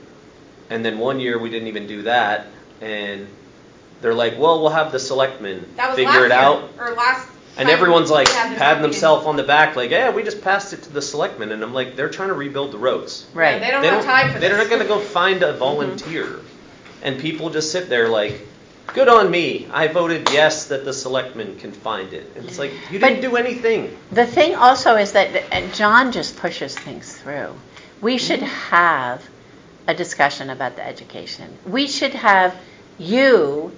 And then 1 year we didn't even do that. And they're like, well, we'll have the selectmen That was figure it last out. year, or last. And time everyone's like we had this patting meeting. themselves on the back, like, yeah, we just passed it to the selectmen. And I'm like, they're trying to rebuild the roads. Right. Yeah, they don't have time for this. They're not going to go find a volunteer. And people just sit there like, good on me. I voted yes that the selectmen can find it. And it's like, you didn't do anything. The thing also is that John just pushes things through. We should have a discussion about the education. We should have you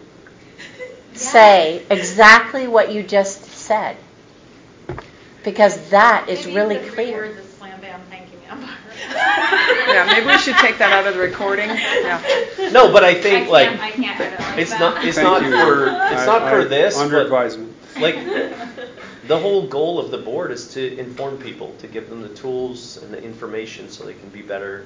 say exactly what you just said, because that is Maybe really you could clear. reword the slam bam thank you Empire. Yeah, maybe we should take that out of the recording. Yeah. No, but I think I like can't edit like it's that. not it's Thank not you. for this, Under but advisement. like the whole goal of the board is to inform people, to give them the tools and the information so they can be better,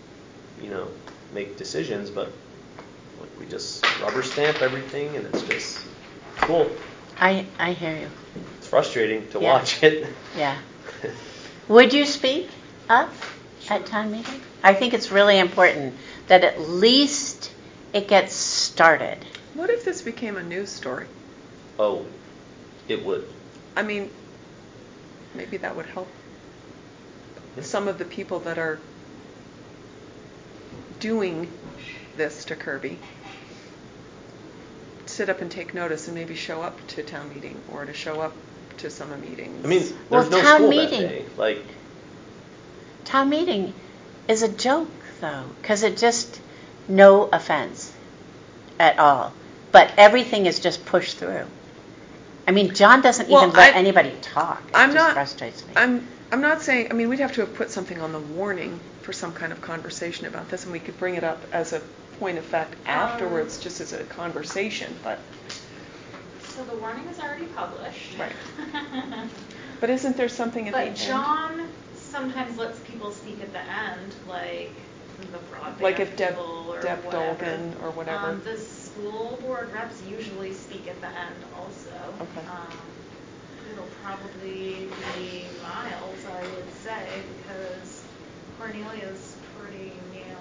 make decisions. But like, we just rubber stamp everything, and it's just cool. I hear you. It's frustrating to Yeah. watch it. Yeah. Would you speak up at town meeting? I think it's really important that at least it gets started. What if this became a news story? Oh, it would. I mean, maybe that would help some of the people that are doing this to Kirby sit up and take notice and maybe show up to town meeting or to show up to summer meetings. I mean, Well, there's no town school meeting. that day. Like, Town meeting is a joke, though, because it just, no offense at all, but everything is just pushed through. I mean, John doesn't Well, even let I- anybody talk. It I'm just not. frustrates me. I'm not saying. I mean, we'd have to have put something on the warning for some kind of conversation about this, and we could bring it up as a point of fact afterwards, just as a conversation. But So the warning is already published. Right. but isn't there something at the But end? John sometimes lets people speak at the end, like the broadband Like if Deb people or Deb whatever. Dolgan or whatever. The school board reps usually speak at the end also. Okay. It'll probably be Miles, I would say, because Cornelia's pretty new.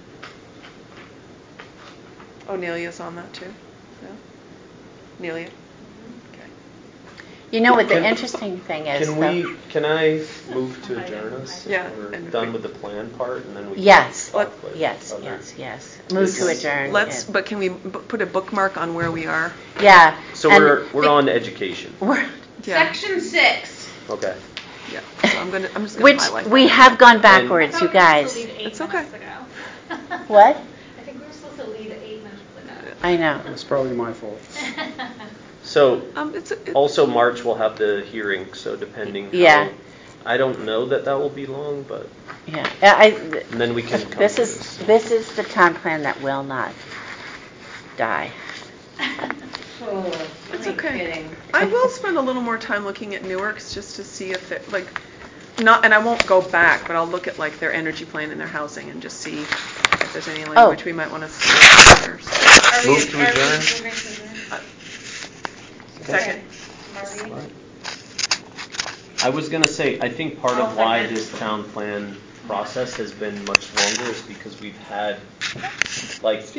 Oh, Nelia's on that too? Yeah? Nelia? Okay. You know what the Can- interesting thing is, Can I move to adjourn us? Yeah, We're and done we- with the plan part, and then we can Yes, talk later. yes, Okay. yes. Move to Let's- adjourn. But can we put a bookmark on where we are? Yeah. So and we're on education. we're- Yeah. Section 6. Okay. Yeah. So I'm just gonna Which highlight we that. have gone I backwards, thought you we were supposed guys. to leave 8 It's okay. minutes ago. What? I think we were supposed to leave 8 minutes ago. I know. It's probably my fault. So It's also March we'll have the hearing, so depending how, Yeah. I don't know that will be long, but Yeah. and then we can come This to is the town plan that will not die. Oh, It's you ain't okay. kidding. I will spend a little more time looking at Newark's just to see if it not, and I won't go back, but I'll look at like their energy plan and their housing and just see if there's any language we might want to see. Move to adjourn. Second. I was gonna say, I think part of I'll why second. this town plan process has been much longer is because we've had, like,